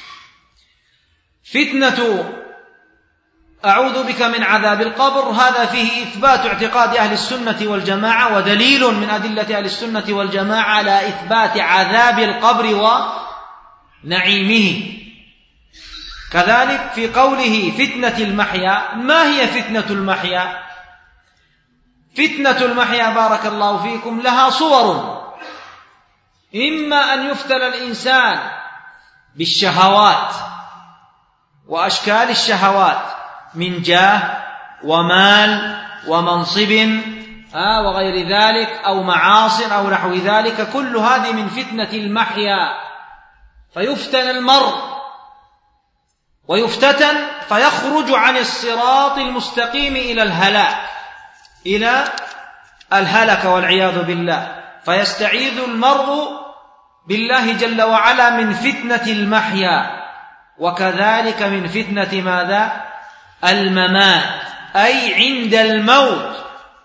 فتنة أعوذ بك من عذاب القبر، هذا فيه إثبات اعتقاد أهل السنة والجماعة، ودليل من أدلة أهل السنة والجماعة على إثبات عذاب القبر ونعيمه. كذلك في قوله فتنة المحيا، ما هي فتنة المحيا؟ فتنة المحيا بارك الله فيكم لها صور، إما أن يفتن الإنسان بالشهوات وأشكال الشهوات من جاه ومال ومنصب وغير ذلك، أو معاصي أو نحو ذلك، كل هذه من فتنة المحيا، فيفتن المرء ويفتتن فيخرج عن الصراط المستقيم إلى الهلاك، إلى الهلك والعياذ بالله، فيستعيذ المرء بالله جل وعلا من فتنة المحيا، وكذلك من فتنة ماذا؟ الممات، أي عند الموت،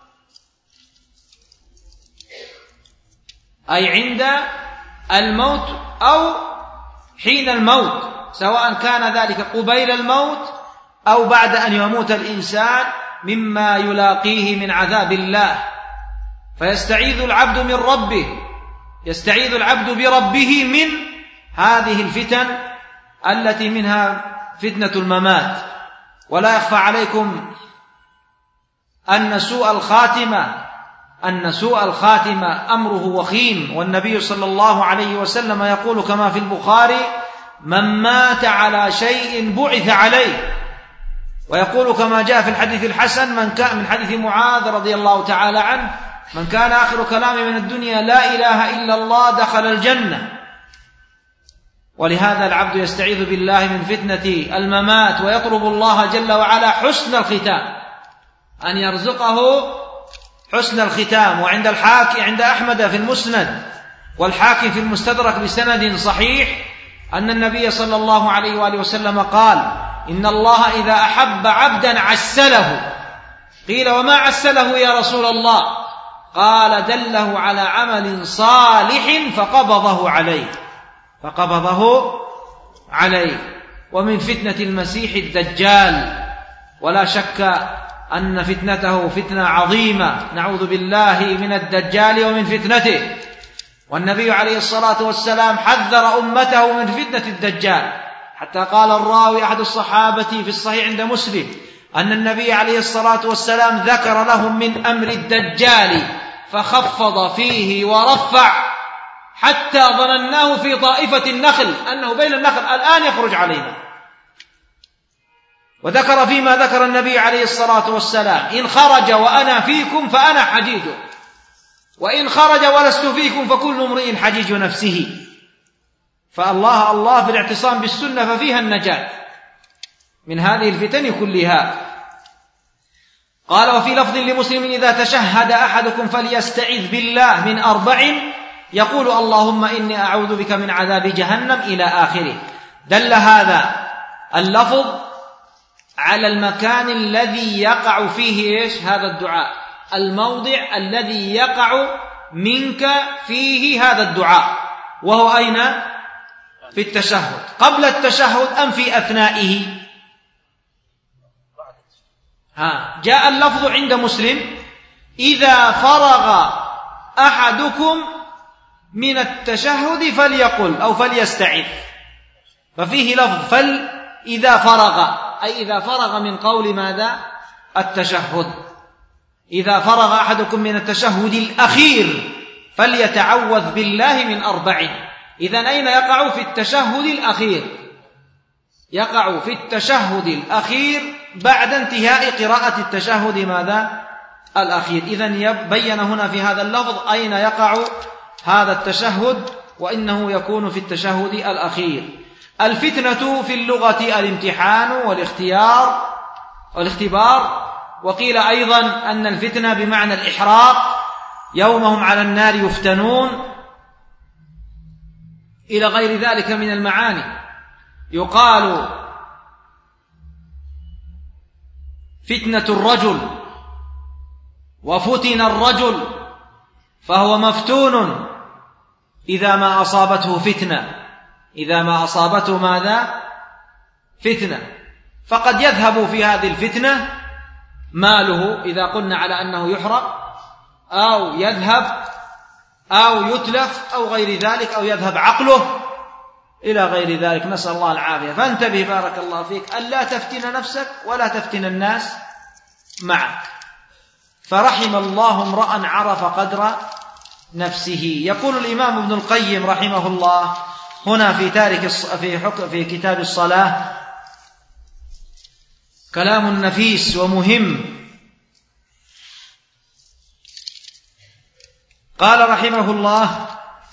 أي عند الموت أو حين الموت، سواء كان ذلك قبيل الموت أو بعد أن يموت الإنسان، مما يلاقيه من عذاب الله. فيستعيذ العبد من ربه، يستعيذ العبد بربه من هذه الفتن التي منها فتنة الممات. ولا يخفى عليكم أن سوء الخاتمة أمره وخيم، والنبي صلى الله عليه وسلم يقول كما في البخاري: من مات على شيء بعث عليه. ويقول كما جاء في الحديث الحسن من حديث معاذ رضي الله تعالى عنه: من كان آخر كلامه من الدنيا لا إله إلا الله دخل الجنة. ولهذا العبد يستعيذ بالله من فتنة الممات، ويطلب الله جل وعلا حسن الختام، أن يرزقه حسن الختام. وعند عند أحمد في المسند والحاكم في المستدرك بسند صحيح أن النبي صلى الله عليه وآله وسلم قال: إن الله إذا أحب عبدا عسله. قيل: وما عسله يا رسول الله؟ قال: دله على عمل صالح فقبضه عليه. ومن فتنة المسيح الدجال، ولا شك أن فتنته فتنة عظيمة، نعوذ بالله من الدجال ومن فتنته. والنبي عليه الصلاة والسلام حذر أمته من فتنة الدجال، حتى قال الراوي أحد الصحابة في الصحيح عند مسلم أن النبي عليه الصلاة والسلام ذكر لهم من أمر الدجال فخفض فيه ورفع حتى ظنناه في طائفة النخل، أنه بين النخل الآن يخرج علينا. وذكر فيما ذكر النبي عليه الصلاة والسلام: إن خرج وأنا فيكم فأنا حجيجه، وإن خرج ولست فيكم فكل امرئ حجيج نفسه. فالله في الاعتصام بالسنة ففيها النجاة من هذه الفتن كلها. قال: وفي لفظ لمسلم: إذا تشهد أحدكم فليستعذ بالله من 4، يقول: اللهم إني أعوذ بك من عذاب جهنم إلى آخره. دل هذا اللفظ على المكان الذي يقع فيه هذا الدعاء، الموضع الذي يقع منك فيه هذا الدعاء، وهو أين؟ في التشهد، قبل التشهد أم في أثنائه؟ جاء اللفظ عند مسلم: إذا فرغ أحدكم من التشهد فليقل أو فليستعذ. ففيه لفظ إذا فرغ، أي إذا فرغ من قول ماذا؟ التشهد. إذا فرغ أحدكم من التشهد الأخير فليتعوذ بالله من 4. إذن أين يقع؟ في التشهد الأخير، يقع في التشهد الأخير بعد انتهاء قراءة التشهد ماذا؟ الأخير. إذن بين هنا في هذا اللفظ أين يقع هذا التشهد، وإنه يكون في التشهد الأخير. الفتنة في اللغة الامتحان والاختبار، وقيل أيضا أن الفتنة بمعنى الإحراق، يومهم على النار يفتنون، إلى غير ذلك من المعاني. يقال فتنة الرجل وفتن الرجل، فهو مفتون إذا ما أصابته فتنة، إذا ما أصابته ماذا؟ فتنة. فقد يذهب في هذه الفتنة ماله إذا قلنا على أنه يحرق، أو يذهب أو يتلف أو غير ذلك، أو يذهب عقله إلى غير ذلك، نسأل الله العافية. فانتبه بارك الله فيك ألا تفتن نفسك ولا تفتن الناس معك. فرحم الله امرأ عرف قدر نفسه. يقول الإمام ابن القيم رحمه الله هنا في كتاب الصلاة كلام نفيس ومهم. قال رحمه الله: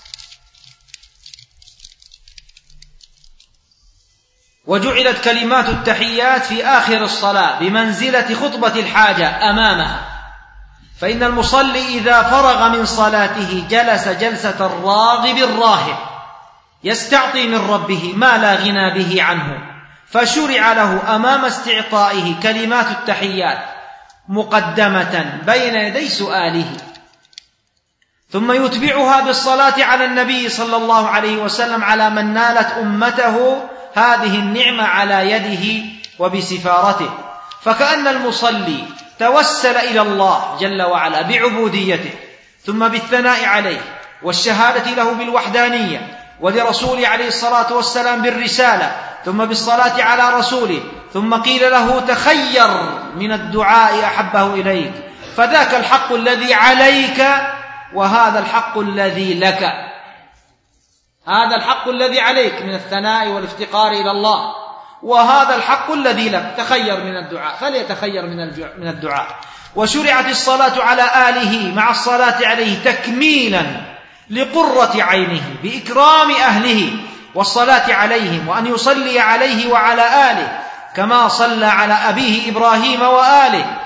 وجعلت كلمات التحيات في آخر الصلاة بمنزلة خطبة الحاجة أمامها، فإن المصلي إذا فرغ من صلاته جلس جلسة الراغب الراهب يستعطي من ربه ما لا غنى به عنه، فشرع له أمام استعطائه كلمات التحيات مقدمة بين يدي سؤاله، ثم يتبعها بالصلاة على النبي صلى الله عليه وسلم على من نالت أمته هذه النعمة على يده وبسفارته. فكأن المصلي توسل إلى الله جل وعلا بعبوديته، ثم بالثناء عليه والشهادة له بالوحدانية، ولرسوله عليه الصلاة والسلام بالرسالة، ثم بالصلاة على رسوله، ثم قيل له تخير من الدعاء أحبه إليك، فذاك الحق الذي عليك وهذا الحق الذي لك. هذا الحق الذي عليك من الثناء والافتقار إلى الله، وهذا الحق الذي لك، تخير من الدعاء، فليتخير من الدعاء. وشرعت الصلاة على آله مع الصلاة عليه تكميلا لقرة عينه بإكرام أهله والصلاة عليهم، وأن يصلي عليه وعلى آله كما صلى على أبيه إبراهيم وآله،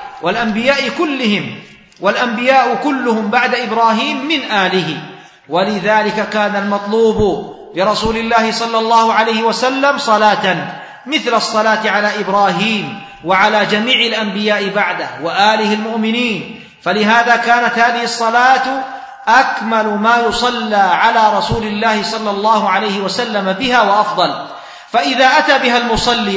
والأنبياء كلهم بعد إبراهيم من آله. ولذلك كان المطلوب لرسول الله صلى الله عليه وسلم صلاة مثل الصلاة على إبراهيم وعلى جميع الأنبياء بعده وآله المؤمنين. فلهذا كانت هذه الصلاة أكمل ما يصلى على رسول الله صلى الله عليه وسلم بها وأفضل. فإذا أتى بها المصلي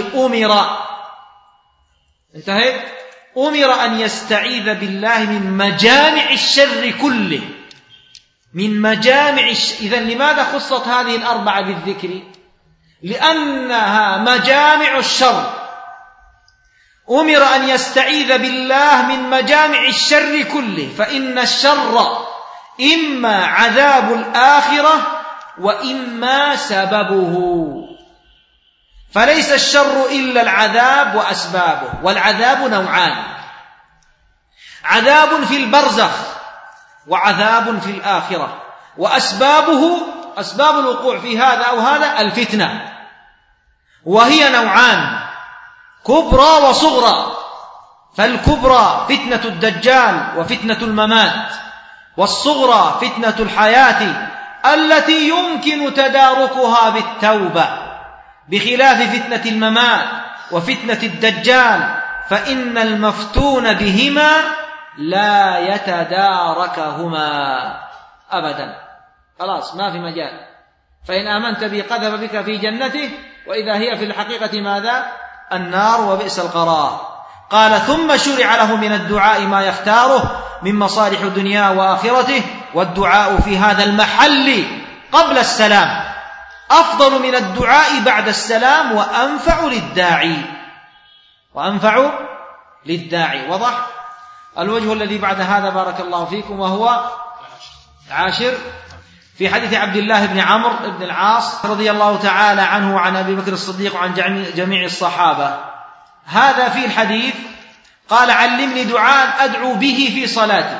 أمر أن يستعيذ بالله من مجامع الشر كله، من مجامع إذن لماذا خصت هذه الأربعة بالذكر؟ لأنها مجامع الشر. أمر أن يستعيذ بالله من مجامع الشر كله، فإن الشر إما عذاب الآخرة وإما سببه، فليس الشر إلا العذاب وأسبابه، والعذاب نوعان: عذاب في البرزخ وعذاب في الآخرة، وأسبابه أسباب الوقوع في هذا أو هذا الفتنة، وهي نوعان: كبرى وصغرى. فالكبرى فتنة الدجال وفتنة الممات، والصغرى فتنة الحياة التي يمكن تداركها بالتوبة، بخلاف فتنة الممات وفتنة الدجال، فإن المفتون بهما لا يتداركهما أبدا، خلاص ما في مجال. فإن آمنت به قذف بك في جنته، وإذا هي في الحقيقة ماذا؟ النار، وبئس القرار. قال: ثم شرع له من الدعاء ما يختاره من مصالح دنياه وآخرته، والدعاء في هذا المحل قبل السلام أفضل من الدعاء بعد السلام وأنفع للداعي. وضح الوجه الذي بعد هذا بارك الله فيكم، وهو عاشر في حديث عبد الله بن عمرو بن العاص رضي الله تعالى عنه وعن أبي بكر الصديق وعن جميع الصحابة. هذا في الحديث قال: علمني دعاء أدعو به في صلاتي،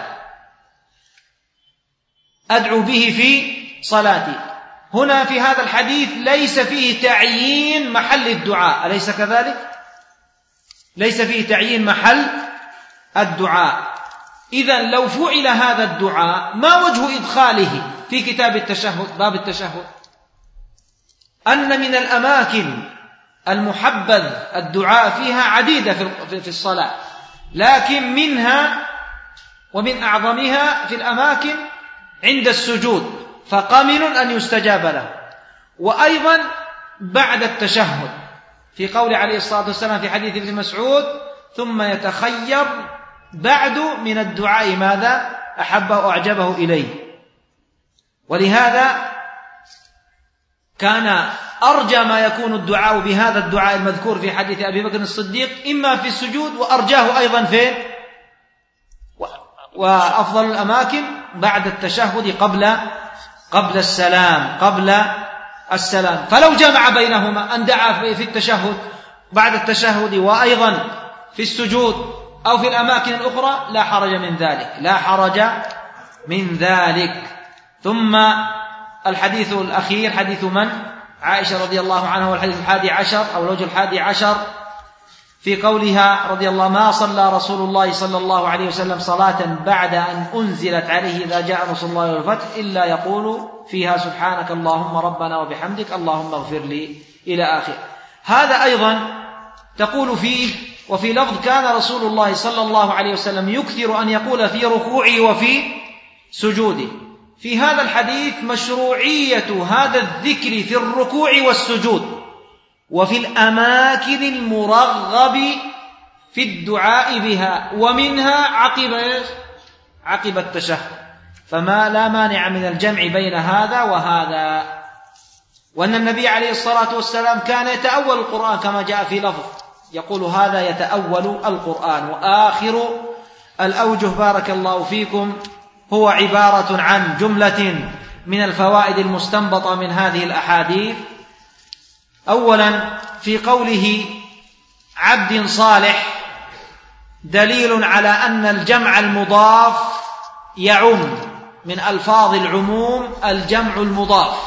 أدعو به في صلاتي. هنا في هذا الحديث ليس فيه تعيين محل الدعاء، أليس كذلك؟ ليس فيه تعيين محل الدعاء. إذن لو فعل هذا الدعاء ما وجه إدخاله في كتاب التشهد، باب التشهد؟ أن من الأماكن المحبذ الدعاء فيها عديدة في الصلاة، لكن منها ومن أعظمها في الأماكن عند السجود، فقمن أن يستجاب له. وأيضا بعد التشهد في قول عليه الصلاة والسلام في حديث ابن مسعود: ثم يتخير بعد من الدعاء ماذا أحبه وأعجبه إليه. ولهذا كان أرجى ما يكون الدعاء بهذا الدعاء المذكور في حديث أبي بكر الصديق إما في السجود، وأرجاه أيضا فين؟ وأفضل الأماكن بعد التشهد قبل السلام. فلو جمع بينهما أن دعا في التشهد بعد التشهد وأيضا في السجود أو في الأماكن الأخرى لا حرج من ذلك. ثم الحديث الأخير حديث من؟ عائشة رضي الله عنها، والحديث 11 أو الوجه 11 في قولها رضي الله: ما صلى رسول الله صلى الله عليه وسلم صلاة بعد أن أنزلت عليه إذا جاء نصر الله والفتح إلا يقول فيها: سبحانك اللهم ربنا وبحمدك اللهم اغفر لي، إلى آخر. هذا أيضا تقول فيه وفي لفظ: كان رسول الله صلى الله عليه وسلم يكثر أن يقول في ركوعه وفي سجوده. في هذا الحديث مشروعية هذا الذكر في الركوع والسجود وفي الأماكن المرغب في الدعاء بها، ومنها عقب التشهد. فما لا مانع من الجمع بين هذا وهذا. وأن النبي عليه الصلاة والسلام كان يتأول القرآن كما جاء في لفظ يقول: هذا يتأول القرآن. وآخر الأوجه بارك الله فيكم هو عبارة عن جملة من الفوائد المستنبطة من هذه الأحاديث. أولا في قوله عبد صالح دليل على أن الجمع المضاف يعم، من ألفاظ العموم الجمع المضاف،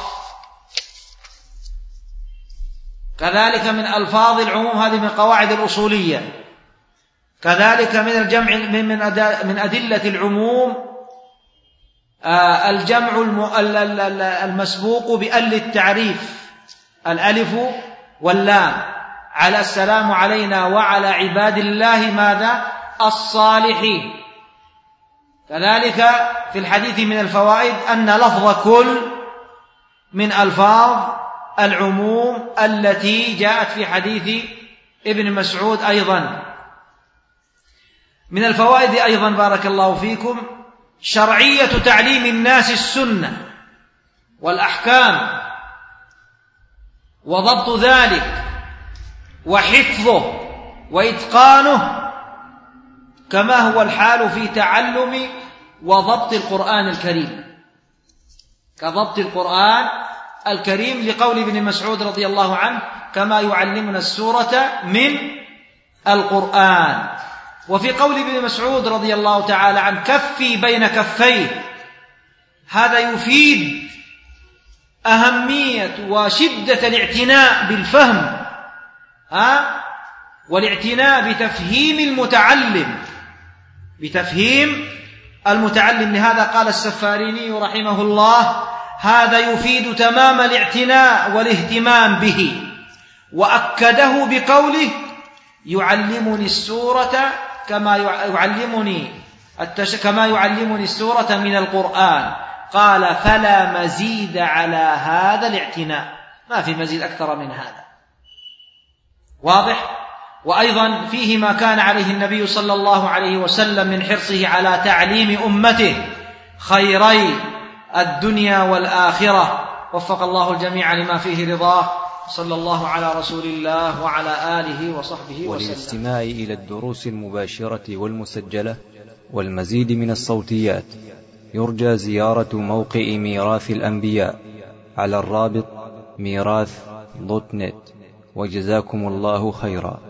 كذلك من ألفاظ العموم، هذه من قواعد الأصولية. كذلك من الجمع من أدلة العموم الجمع المسبوق بأل التعريف، الألف واللام، على السلام علينا وعلى عباد الله ماذا؟ الصالحين. كذلك في الحديث من الفوائد أن لفظ كل من ألفاظ العموم التي جاءت في حديث ابن مسعود. أيضا من الفوائد أيضا بارك الله فيكم شرعية تعليم الناس السنة والأحكام وضبط ذلك وحفظه وإتقانه، كما هو الحال في تعلم وضبط القرآن الكريم، كضبط القرآن الكريم لقول ابن مسعود رضي الله عنه: كما يعلمنا السورة من القرآن. وفي قول ابن مسعود رضي الله تعالى عنه: كفي بين كفيه، هذا يفيد أهمية وشدة الاعتناء بالفهم والاعتناء بتفهيم المتعلم. لهذا قال السفاريني رحمه الله: هذا يفيد تمام الاعتناء والاهتمام به. وأكده بقوله: يعلمني السورة كما يعلمني السورة من القرآن. قال: فلا مزيد على هذا الاعتناء، ما في مزيد أكثر من هذا. واضح؟ وأيضا فيه ما كان عليه النبي صلى الله عليه وسلم من حرصه على تعليم أمته خيري الدنيا والآخرة. وفق الله الجميع لما فيه رضاه. صلى الله على رسول الله وعلى آله وصحبه وسلم. والاستماع إلى الدروس المباشرة والمسجلة والمزيد من الصوتيات يرجى زيارة موقع ميراث الأنبياء على الرابط ميراث.net. وجزاكم الله خيرا.